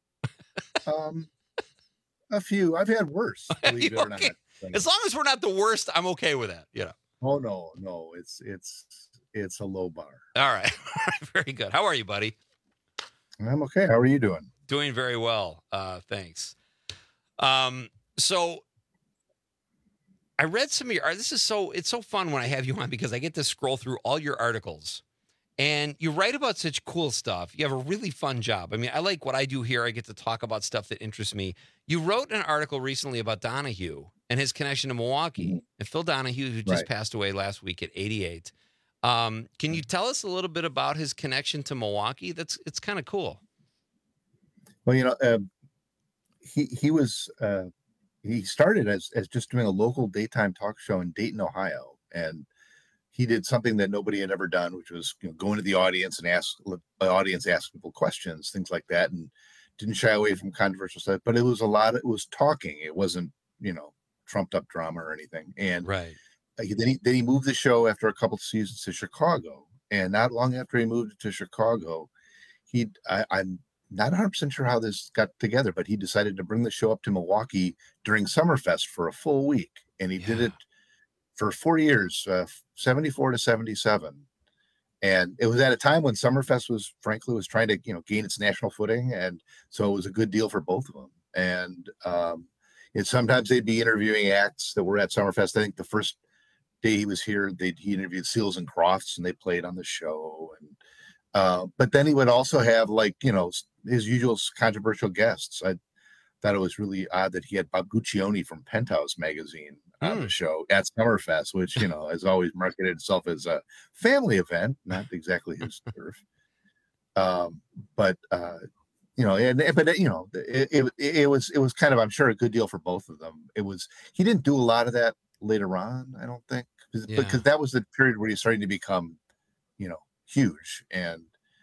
um, a few. I've had worse. Believe it or not. As long as we're not the worst, I'm okay with that. Yeah. Oh no, no, it's it's it's a low bar. All right. Very good. How are you, buddy? I'm okay. How are you doing? Doing very well. Uh, thanks. Um, so. I read some of your, this is so, it's so fun when I have you on because I get to scroll through all your articles and you write about such cool stuff. You have a really fun job. I mean, I like what I do here. I get to talk about stuff that interests me. You wrote an article recently about Donahue and his connection to Milwaukee and Phil Donahue, who just Right. passed away last week at eighty-eight. Um, can you tell us a little bit about his connection to Milwaukee? That's, it's kind of cool. Well, you know, uh, he he was uh, he started as as just doing a local daytime talk show in Dayton, Ohio, and he did something that nobody had ever done, which was, you know, go into the audience and ask the audience, ask people questions, things like that, and didn't shy away from controversial stuff. But it was a lot. It was talking. It wasn't, you know, trumped up drama or anything. And right. Then he then he moved the show after a couple of seasons to Chicago, and not long after he moved to Chicago, he I, I'm not one hundred percent sure how this got together, but he decided to bring the show up to Milwaukee during Summerfest for a full week, and he yeah. did it for four years, uh, seventy-four to seventy-seven. And it was at a time when Summerfest was, frankly, was trying to, you know, gain its national footing, and so it was a good deal for both of them. And um, and sometimes they'd be interviewing acts that were at Summerfest. I think the first day he was here, they he interviewed Seals and Crofts, and they played on the show. And uh, but then he would also have, like, you know, his usual controversial guests. I thought it was really odd that he had Bob Guccione from Penthouse magazine on mm. the show at Summerfest, which, you know, has always marketed itself as a family event, not exactly his turf. Um, but uh, you know, and but you know, it, it it was it was kind of, I'm sure, a good deal for both of them. It was he didn't do a lot of that later on, I don't think, because yeah. because that was the period where he's starting to become, you know, huge. And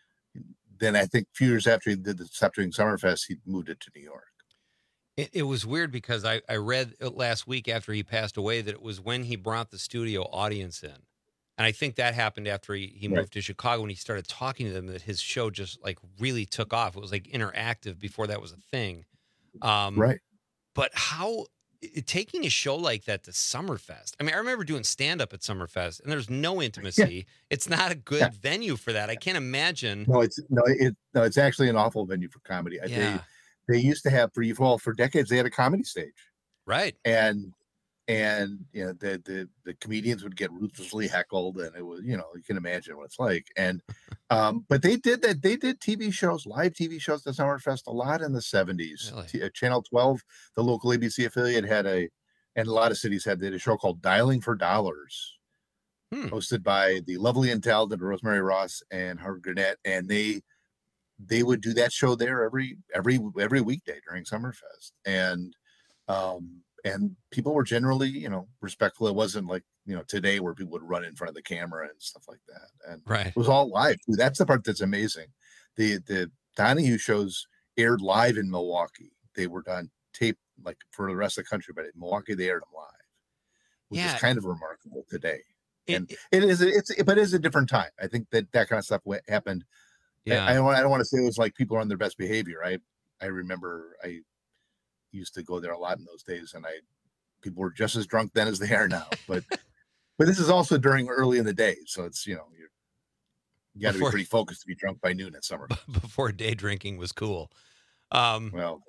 then I think a few years after he did the stopped doing Summerfest, he moved it to New York. It, it was weird because I, I read last week after he passed away that it was when he brought the studio audience in. And I think that happened after he, he right. moved to Chicago, when he started talking to them, that his show just like really took off. It was like interactive before that was a thing. Um, right. But how it, taking a show like that to Summerfest. I mean, I remember doing stand-up at Summerfest, and there's no intimacy. Yeah. It's not a good yeah. venue for that. I can't imagine. No, it's no, it no, it's actually an awful venue for comedy. Yeah. They, They used to have for well for decades. They had a comedy stage, right? And and you know the the the comedians would get ruthlessly heckled, and it was, you know, you can imagine what it's like. And um, but they did that. They did T V shows, live T V shows at Summerfest a lot in the seventies. Really? T- uh, Channel twelve, the local A B C affiliate, had a, and a lot of cities had, they had a show called Dialing for Dollars, Hmm. hosted by the lovely and talented Rosemary Ross and Harvard Gurnett, and they they would do that show there every every every weekday during Summerfest, and um and people were generally, you know, respectful. It wasn't like, you know, today where people would run in front of the camera and stuff like that. And Right. it was all live. That's the part that's amazing. The the Donahue shows aired live in Milwaukee. They were done tape like for the rest of the country, but in Milwaukee they aired them live, which Yeah. is kind of remarkable today. It- And it is it's but it is a different time. I think that that kind of stuff went, happened. Yeah. I, I don't want I don't want to say it was like people are on their best behavior. I I remember I used to go there a lot in those days, and I people were just as drunk then as they are now. But but this is also during early in the day, so it's, you know, you're, you got to be Before- pretty focused to be drunk by noon at summer. Before day drinking was cool. Um, well,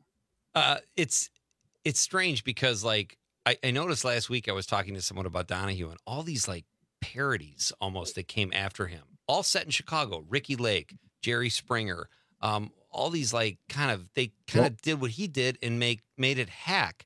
uh, it's it's strange because like I, I noticed last week I was talking to someone about Donahue and all these like parodies almost that came after him, all set in Chicago. Ricky Lake, Jerry Springer, um, all these like kind of they kind of Well- did what he did and make made it hack,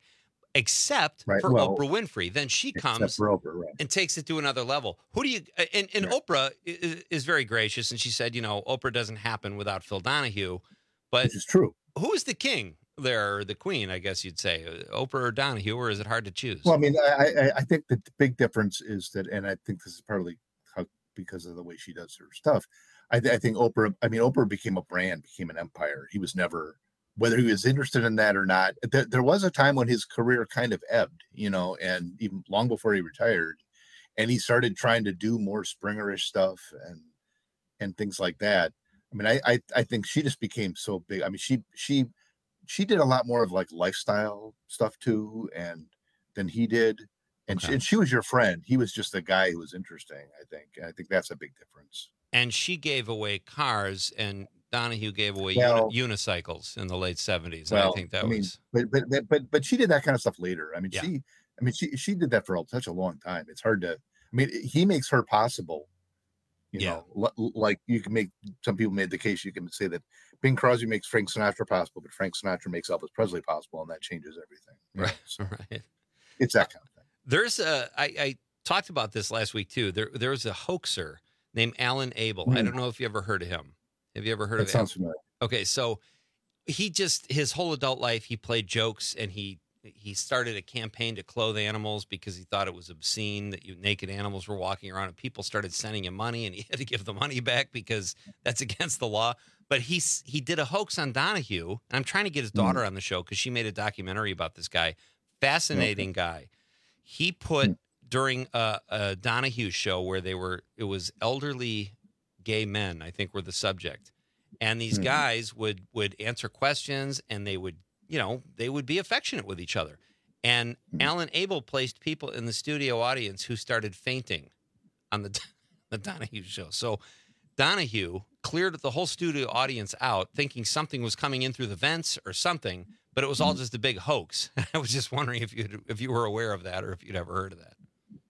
except Right, for well, Oprah Winfrey. Then she except comes for Oprah, right. and takes it to another level. Who do you and, and Oprah is, is very gracious, and she said, you know, Oprah doesn't happen without Phil Donahue, but Which is true. who is the king there, or the queen, I guess you'd say, Oprah or Donahue, or is it hard to choose? Well, I mean, I, I I think the big difference is that, and I think this is partly how, because of the way she does her stuff. I, th- I think Oprah. I mean, Oprah became a brand, became an empire. He was never, whether he was interested in that or not. There, there was a time when his career kind of ebbed, you know, and even long before he retired, and he started trying to do more Springerish stuff and and things like that. I mean, I I, I think she just became so big. I mean, she she she did a lot more of like lifestyle stuff too, and than he did. And, Okay. she, and she was your friend. He was just a guy who was interesting, I think. And I think that's a big difference. And she gave away cars, and Donahue gave away Well- uni- unicycles in the late seventies. And I think that mean, was but, but but but but she did that kind of stuff later. I mean, Yeah. she I mean she she did that for such a long time. It's hard to. I mean, he makes her possible. You Yeah. know, li- like you can make, some people made the case, you can say that Bing Crosby makes Frank Sinatra possible, but Frank Sinatra makes Elvis Presley possible, and that changes everything. you know? right. So right. it's that kind of thing. There's a I, I talked about this last week too. There there was a hoaxer named Alan Abel. I Hmm. don't know if you ever heard of him. Have you ever heard That of sounds Al- familiar. Okay, so he just his whole adult life he played jokes, and he he started a campaign to clothe animals because he thought it was obscene that you naked animals were walking around, and people started sending him money, and he had to give the money back because that's against the law. But he's he did a hoax on Donahue, and I'm trying to get his daughter on the show because she made a documentary about this guy. Fascinating guy. He put during a, a Donahue show where they were, it was elderly gay men, I think, were the subject, and these Mhm. guys would would answer questions, and they would, you know, they would be affectionate with each other. And Alan Abel placed people in the studio audience who started fainting on the the Donahue show. So Donahue cleared the whole studio audience out, thinking something was coming in through the vents or something, but it was all just a big hoax. I was just wondering if you if you were aware of that or if you'd ever heard of that.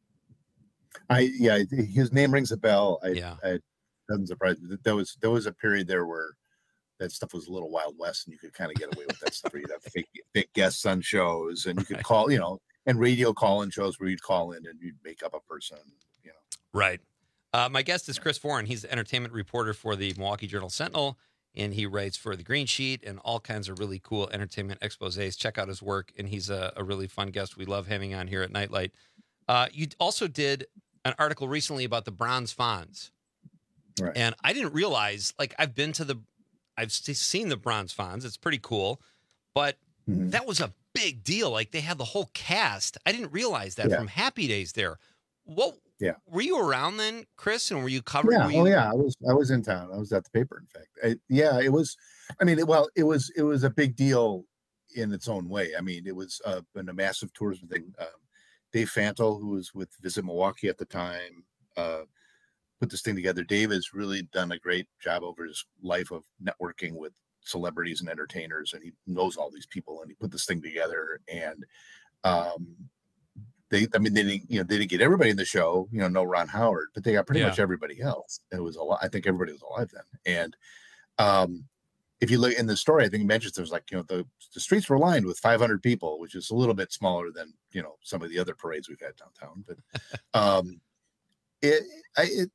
I yeah, his name rings a bell. I, Yeah. I doesn't surprise me. There was there was a period there where that stuff was a little Wild West, and you could kind of get away with that stuff. Where you'd have fake, fake guests on shows, and you could call, you know, and radio call-in shows where you'd call in and you'd make up a person, you know. Right. Uh, my guest is Chris Foran. He's the entertainment reporter for the Milwaukee Journal Sentinel, and he writes for the Green Sheet and all kinds of really cool entertainment exposés. Check out his work, and he's a, a really fun guest. We love having on here at Nightlight. Uh, you also did an article recently about the Bronze Fonz. Right. And I didn't realize, like, I've been to the, I've s- seen the Bronze Fonz. It's pretty cool, but Mhm. that was a big deal. Like, they had the whole cast. I didn't realize that Yeah. from Happy Days there. What? Yeah. Were you around then, Chris? And were you covering? Yeah, were you, oh yeah, I was I was in town. I was at the paper, in fact. I, yeah, it was. I mean, it, well, it was it was a big deal in its own way. I mean, it was uh, been a massive tourism thing. Um, Dave Fantle, who was with Visit Milwaukee at the time, uh, put this thing together. Dave has really done a great job over his life of networking with celebrities and entertainers, and he knows all these people, and he put this thing together. And um, they, I mean, they didn't, you know, they didn't get everybody in the show, you know, no Ron Howard, but they got pretty Yeah. much everybody else. It was a lot. I think everybody was alive then. And um, if you look in the story, I think he mentions there's like, you know, the, the streets were lined with five hundred people, which is a little bit smaller than, you know, some of the other parades we've had downtown. But um, it, I, it,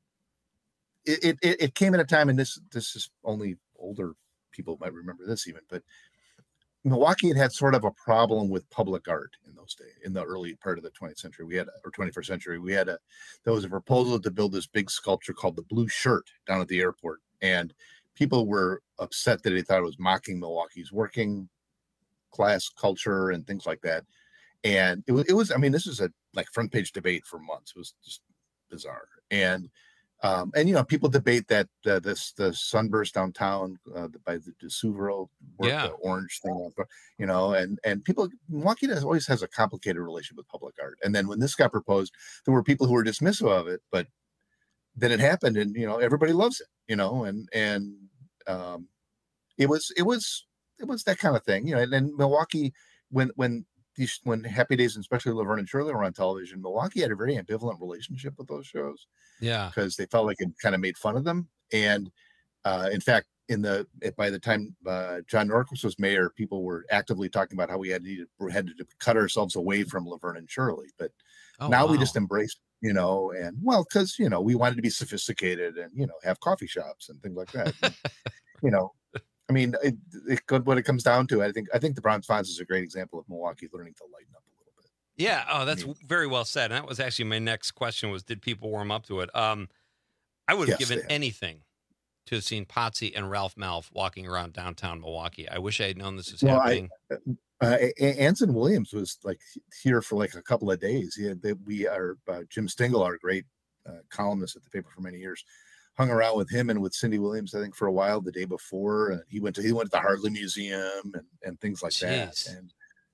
it, it, it came at a time, and this, this is only older people might remember this even, but Milwaukee had had sort of a problem with public art in those days, in the early part of the twentieth century. We had, or twenty-first century, we had a, there was a proposal to build this big sculpture called the Blue Shirt down at the airport. And people were upset that they thought it was mocking Milwaukee's working class culture and things like that. And it was, it was, I mean, this is a like front page debate for months. It was just bizarre. And Um, and you know, people debate that uh, this the sunburst downtown uh, by the DeSuvero, Yeah. the orange thing, you know, and and people Milwaukee has, always has a complicated relationship with public art. And then when this got proposed, there were people who were dismissive of it, but then it happened, and you know, everybody loves it, you know, and and um, it was it was it was that kind of thing, you know. And then Milwaukee, when when these when Happy Days and especially Laverne and Shirley were on television, Milwaukee had a very ambivalent relationship with those shows. Yeah. Because they felt like it kind of made fun of them. And uh, in fact, in the by the time uh, John Norquist was mayor, people were actively talking about how we had needed we had to cut ourselves away from Laverne and Shirley. But Oh, now we wow. just embrace, you know, and well, because you know we wanted to be sophisticated and you know have coffee shops and things like that. And, you know, I mean, it, it, what it comes down to, I think, I think the Bronx Fonz is a great example of Milwaukee learning to lighten up. Yeah. Oh, that's very well said. And that was actually my next question was, did people warm up to it? Um, I would have Yes, given they have. anything to have seen Potsy and Ralph Malph walking around downtown Milwaukee. I wish I had known this was Well, happening. I, uh, A- Anson Williams was like here for like a couple of days. He had, they, we are uh, Jim Stingle, our great uh, columnist at the paper for many years, hung around with him and with Cindy Williams, I think, for a while the day before. And he went to he went to the Harley Museum and and things like that. Jeez. And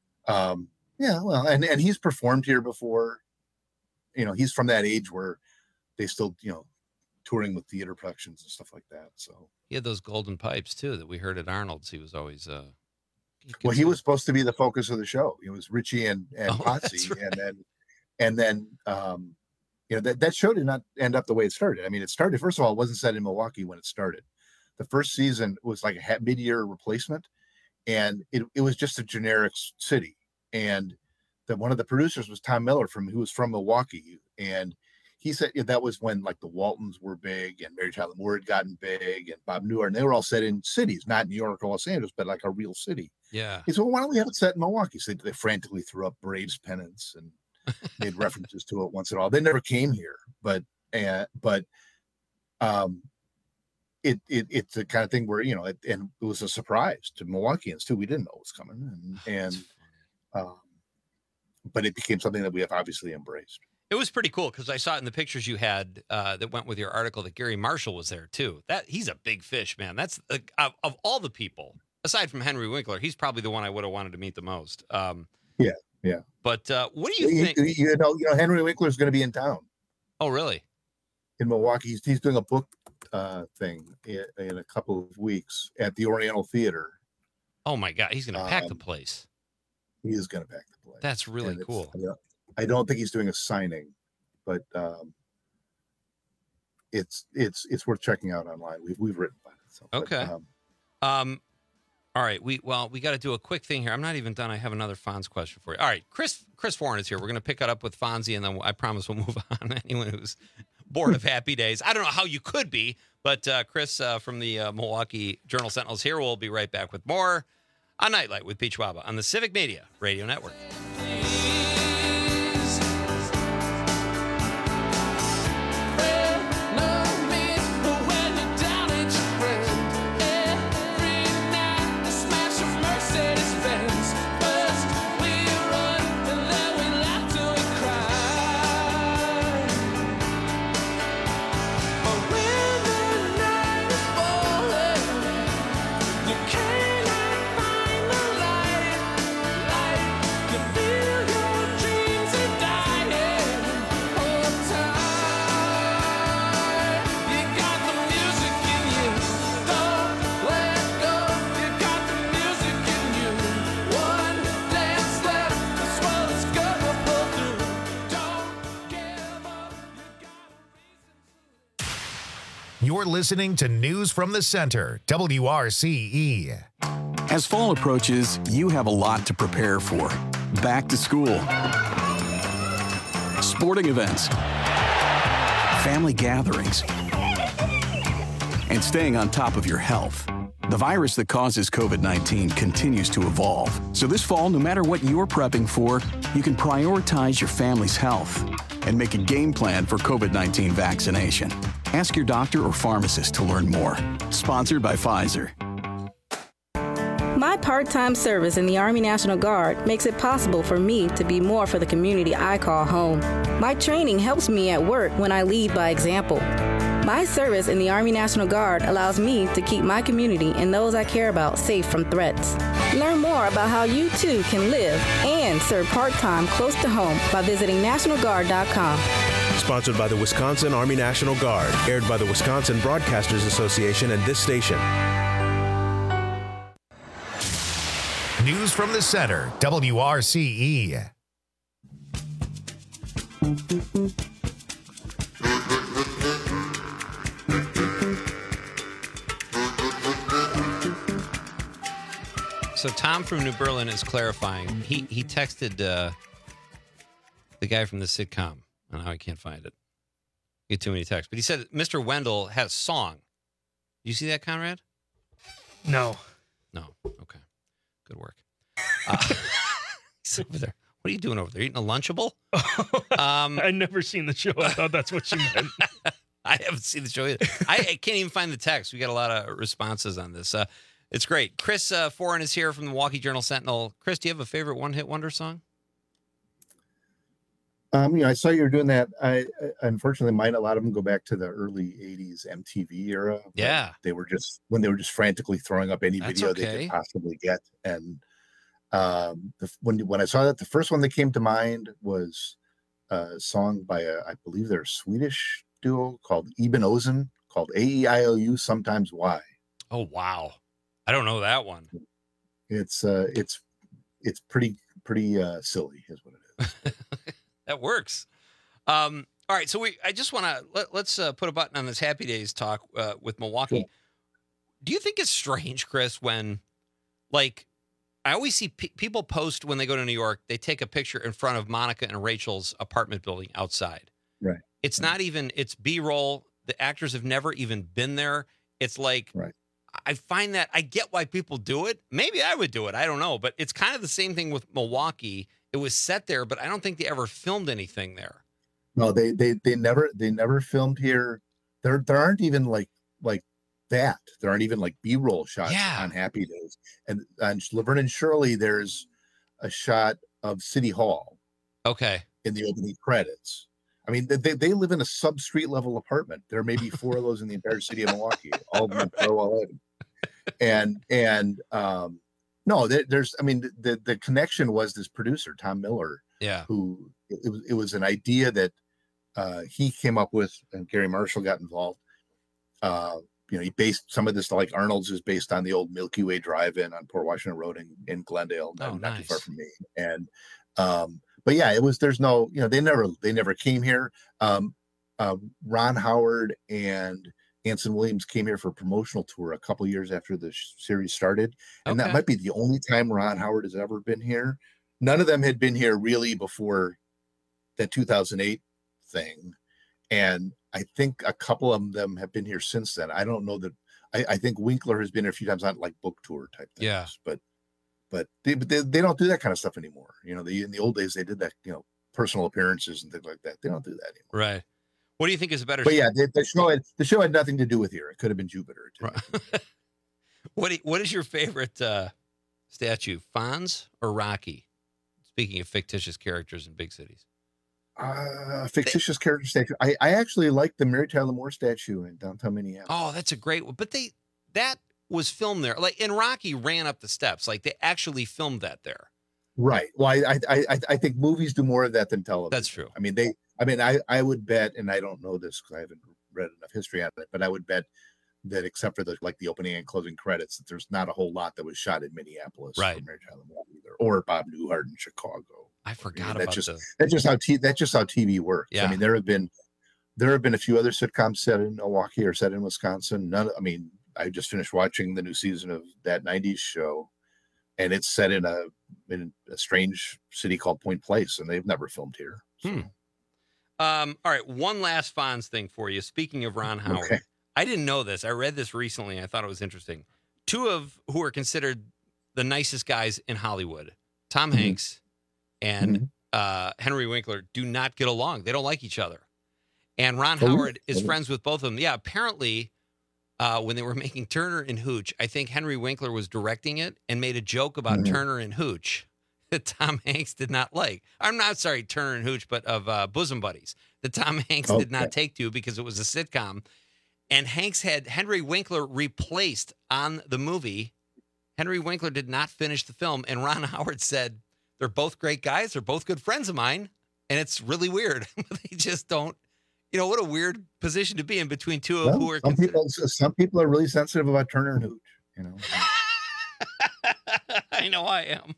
um, yeah, well, and and he's performed here before. You know, he's from that age where they still, you know, touring with theater productions and stuff like that. So He had those golden pipes too that we heard at Arnold's. He was always uh well, he was supposed to be the focus of the show. It was Richie and and Oh, that's Potsy, right. and then and then um, you know that that show did not end up the way it started. I mean, it started first of all, it wasn't set in Milwaukee when it started. The first season was like a ha- mid-year replacement, and it it was just a generic s- city. And that one of the producers was Tom Miller from who was from Milwaukee, and he said yeah, that was when like the Waltons were big and Mary Tyler Moore had gotten big and Bob Newhart, and they were all set in cities, not New York or Los Angeles, but like a real city. Yeah. He said, well, why don't we have it set in Milwaukee? So they, they frantically threw up Braves pennants and made references to it once in a while. They never came here, but uh, but um, it, it it's the kind of thing where, you know, it, and it was a surprise to Milwaukeeans too. We didn't know it was coming, and and um, but it became something that we have obviously embraced. It was pretty cool because I saw it in the pictures you had uh, that went with your article that Gary Marshall was there too. That he's a big fish, man. That's uh, of, of all the people aside from Henry Winkler, he's probably the one I would have wanted to meet the most. Um, Yeah, yeah. but uh, what do you You, think? you, you know, you know, Henry Winkler is going to be in town Oh, really? in Milwaukee. He's, he's doing a book uh, thing in, in a couple of weeks at the Oriental Theater. Oh my God, he's going to pack the Um, place. He is going to pack the place. That's really And it's- cool. I don't- I don't think he's doing a signing, but um, it's it's it's worth checking out online. We've we've written about it. So, but, Okay. um, Um, all right. We well, we got to do a quick thing here. I'm not even done. I have another Fonz question for you. All right, Chris Chris Warren is here. We're going to pick it up with Fonzie, and then I promise we'll move on. Anyone who's bored of Happy Days, I don't know how you could be, but uh, Chris uh, from the uh, Milwaukee Journal Sentinel is here. We'll be right back with more on Nightlight with Pete Schwaba on the Civic Media Radio Network. You cannot find the light, light. You're listening to News from the Center, W R C E. As fall approaches, you have a lot to prepare for. Back to school, sporting events, family gatherings, and staying on top of your health. The virus that causes COVID nineteen continues to evolve. So this fall, no matter what you're prepping for, you can prioritize your family's health and make a game plan for COVID nineteen vaccination. Ask your doctor or pharmacist to learn more. Sponsored by Pfizer. My part-time service in the Army National Guard makes it possible for me to be more for the community I call home. My training helps me at work when I lead by example. My service in the Army National Guard allows me to keep my community and those I care about safe from threats. Learn more about how you too can live and serve part-time close to home by visiting national guard dot com. Sponsored by the Wisconsin Army National Guard. Aired by the Wisconsin Broadcasters Association and this station. News from the Center, W R C E. So Tom from New Berlin is clarifying. He he texted uh, the guy from the sitcom. I don't know, I can't find it. Get too many texts. But he said Mister Wendell has a song. You see that, Conrad? No. No. Okay. Good work. Uh, he's over there. What are you doing over there? Eating a Lunchable? Um, I'd never seen the show. I thought that's what you meant. I haven't seen the show either. I, I can't even find the text. We got a lot of responses on this. Uh, it's great. Chris uh, Foran is here from the Milwaukee Journal Sentinel. Chris, do you have a favorite one-hit wonder song? Um, you know, I saw you were doing that. I, I unfortunately, mine a lot of them go back to the early eighties M T V era. Yeah, they were just when they were just frantically throwing up any That's video okay. they could possibly get. And um, the, when when I saw that, the first one that came to mind was a song by a, I believe they're a Swedish duo called Eben Ozen, called A E I O U Sometimes Why. Oh wow, I don't know that one. It's uh, it's it's pretty pretty uh, silly, is what it is. That works. Um, all right, so we. I just want to let, let's uh, put a button on this Happy Days talk uh, with Milwaukee. Sure. Do you think it's strange, Chris, when, like, I always see pe- people post when they go to New York, they take a picture in front of Monica and Rachel's apartment building outside. Right. It's not even. It's B-roll. The actors have never even been there. It's like. Right. I find that I get why people do it. Maybe I would do it. I don't know, but it's kind of the same thing with Milwaukee. It was set there, but I don't think they ever filmed anything there. No, they they they never they never filmed here. There there aren't even like like that. There aren't even like B-roll shots Yeah. on Happy Days. And on Laverne and Shirley, there's a shot of City Hall Okay. in the opening credits. I mean, they they live in a sub street level apartment. There may be four of those in the entire city of Milwaukee. All of them throw all in. And and um no, there, there's I mean the the connection was this producer Tom Miller, Yeah. who it was it was an idea that uh, he came up with, and Gary Marshall got involved. Uh, you know, he based some of this, like Arnold's is based on the old Milky Way Drive-In on Port Washington Road in, in Glendale, Oh, not, not too nice. far from me. And um, but yeah, it was there's no you know they never they never came here. Um, uh, Ron Howard and Anson Williams came here for a promotional tour a couple years after the sh- series started, and that Okay. might be the only time Ron Howard has ever been here. None of them had been here really before that two thousand eight thing, and I think a couple of them have been here since then. I don't know that. I, I think Winkler has been here a few times on like book tour type things. Yeah. but but they, but they they don't do that kind of stuff anymore. You know, they, in the old days they did that. You know, personal appearances and things like that. They don't do that anymore. Right. What do you think is a better? But yeah, the, the show had the show had nothing to do with here. It could have been Jupiter. Too. What do you- What is your favorite uh, statue, Fonz or Rocky? Speaking of fictitious characters in big cities. Uh, fictitious character statue. I, I actually like the Mary Tyler Moore statue in downtown Minneapolis. Oh, that's a great one. But they that was filmed there. Like, and Rocky ran up the steps. Like, they actually filmed that there. Right. Well, I, I I I think movies do more of that than television. That's true. I mean, they. I mean, I I would bet, and I don't know this because I haven't read enough history on it, but I would bet that except for the like the opening and closing credits, that there's not a whole lot that was shot in Minneapolis, Right. For Mary Tyler Moore either, or Bob Newhart in Chicago. I forgot I mean, about that's just the. that's just how t- that's just how T V works. Yeah. I mean, there have been there have been a few other sitcoms set in Milwaukee or set in Wisconsin. None, I mean, I just finished watching the new season of That nineties Show, and it's set in a in a strange city called Point Place, and they've never filmed here. So. Hmm. Um, all right, one last Fonz thing for you. Speaking of Ron Howard, Okay. I didn't know this. I read this recently. And I thought it was interesting. Two of who are considered the nicest guys in Hollywood, Tom Mm-hmm. Hanks and uh, Henry Winkler, do not get along. They don't like each other. And Ron Oh, Howard is really? friends with both of them. Yeah, apparently, uh, when they were making Turner and Hooch, I think Henry Winkler was directing it and made a joke about Mhm. Turner and Hooch that Tom Hanks did not like. I'm not sorry, Turner and Hooch, but of uh, Bosom Buddies that Tom Hanks did not Okay. take to because it was a sitcom. And Hanks had Henry Winkler replaced on the movie. Henry Winkler did not finish the film. And Ron Howard said, they're both great guys. They're both good friends of mine. And it's really weird. They just don't, you know, what a weird position to be in between two of Well, who are some considered. people, some people are really sensitive about Turner and Hooch. You know, I know I am.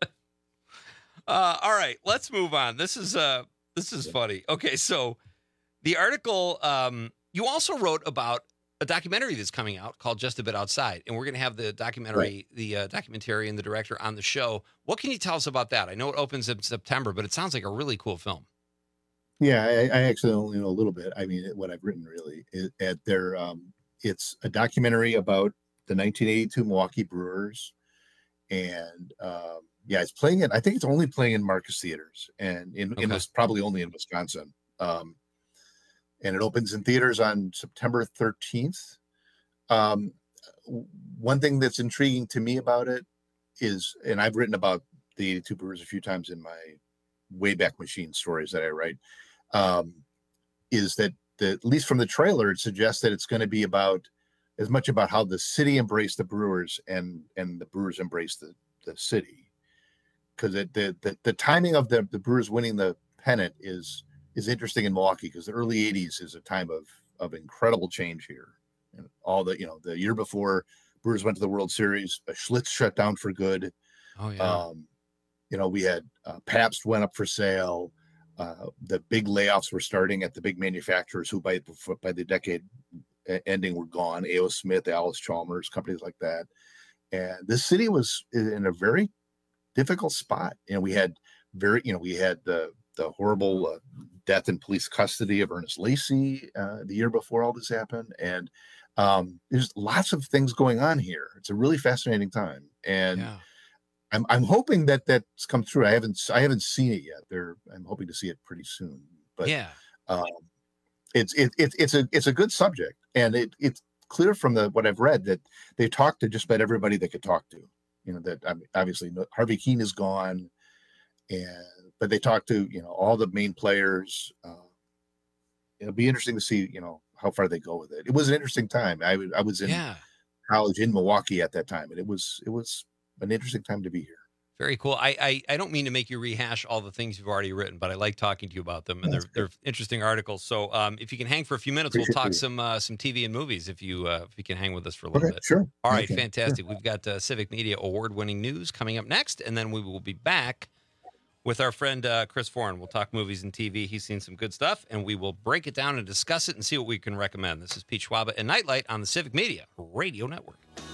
Uh, all right, let's move on. This is uh, this is funny. Okay, so the article um, you also wrote about a documentary that's coming out called Just a Bit Outside, and we're going to have the documentary, Right. the uh, documentary, and the director on the show. What can you tell us about that? I know it opens in September, but it sounds like a really cool film. yeah, I, I actually only know a little bit. I mean, what I've written really is at their, um, it's a documentary about the nineteen eighty-two Milwaukee Brewers, and um, yeah, it's playing it. I think it's only playing in Marcus theaters, and in, in Okay. was probably only in Wisconsin. Um, and it opens in theaters on September thirteenth. Um, w- one thing that's intriguing to me about it is, and I've written about the eighty-two Brewers a few times in my Wayback Machine stories that I write, um, is that the, at least from the trailer, it suggests that it's going to be about as much about how the city embraced the Brewers and and the Brewers embraced the, the city. Because the, the the timing of the, the Brewers winning the pennant is is interesting in Milwaukee, because the early eighties is a time of of incredible change here. And all the, you know, the year before Brewers went to the World Series, uh, Schlitz shut down for good. Oh yeah. Um, you know, we had uh, Pabst went up for sale. Uh, the big layoffs were starting at the big manufacturers who by by the decade ending were gone. A O. Smith, Alice Chalmers, companies like that. And this city was in a very difficult spot. And we had very, you know, we had the the horrible uh, death in police custody of Ernest Lacey uh, the year before all this happened. And um, there's lots of things going on here. It's a really fascinating time. And Yeah. I'm I'm hoping that that's come through. I haven't I haven't seen it yet. There, I'm hoping to see it pretty soon. But Yeah. um, it's it, it it's a it's a good subject, and it it's clear from the what I've read that they talked to just about everybody they could talk to. You know, that I mean, obviously no- Harvey Keene is gone, and but they talked to, you know, all the main players. Uh, it'll be interesting to see, you know, how far they go with it. It was an interesting time. I was I was in Yeah. college in Milwaukee at that time, and it was it was an interesting time to be here. Very cool. I, I I don't mean to make you rehash all the things you've already written, but I like talking to you about them, and they're That's they're interesting articles. So um, if you can hang for a few minutes, Appreciate we'll talk you. some uh, some T V and movies. If you uh, if you can hang with us for a little Okay, bit. sure. All right, Okay, fantastic. We've got uh, Civic Media award-winning news coming up next, and then we will be back with our friend uh, Chris Foran. We'll talk movies and T V. He's seen some good stuff, and we will break it down and discuss it and see what we can recommend. This is Pete Schwaba and Nightlight on the Civic Media Radio Network.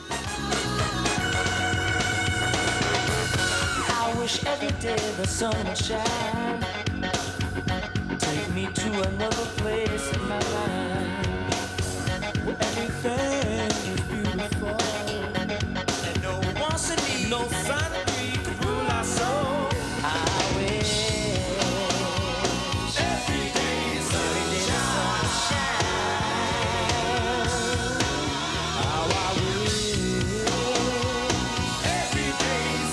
I wish every day the sun would shine. Take me to another place in my life where everything is beautiful and no one should need no sign of greed to rule our soul. I wish every day is sunshine. How I wish every day is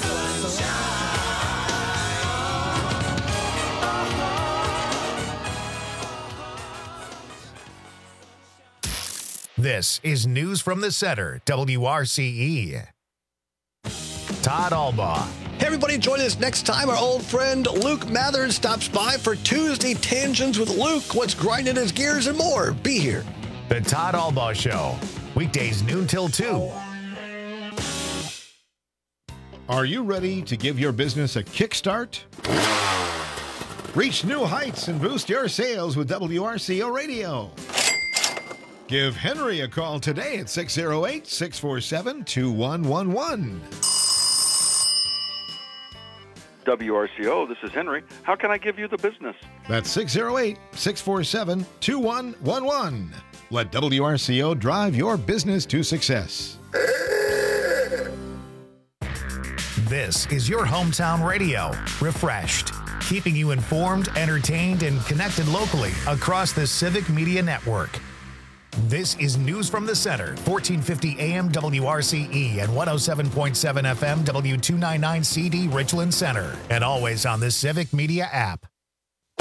This is News from the Center, W R C E. Todd Albaugh. Hey, everybody, join us next time. Our old friend Luke Mathers stops by for Tuesday Tangents with Luke. What's grinding his gears and more. Be here. The Todd Albaugh Show. Weekdays noon till two. Are you ready to give your business a kickstart? Reach new heights and boost your sales with W R C O Radio. Give Henry a call today at six oh eight, six four seven, two one one one. W R C O, this is Henry. How can I give you the business? That's six oh eight, six four seven, two one one one. Let W R C O drive your business to success. This is your hometown radio, refreshed, keeping you informed, entertained, and connected locally across the Civic Media Network. This is News from the Center, fourteen fifty A M W R C E and one oh seven point seven F M W two ninety-nine C D Richland Center, and always on the Civic Media app.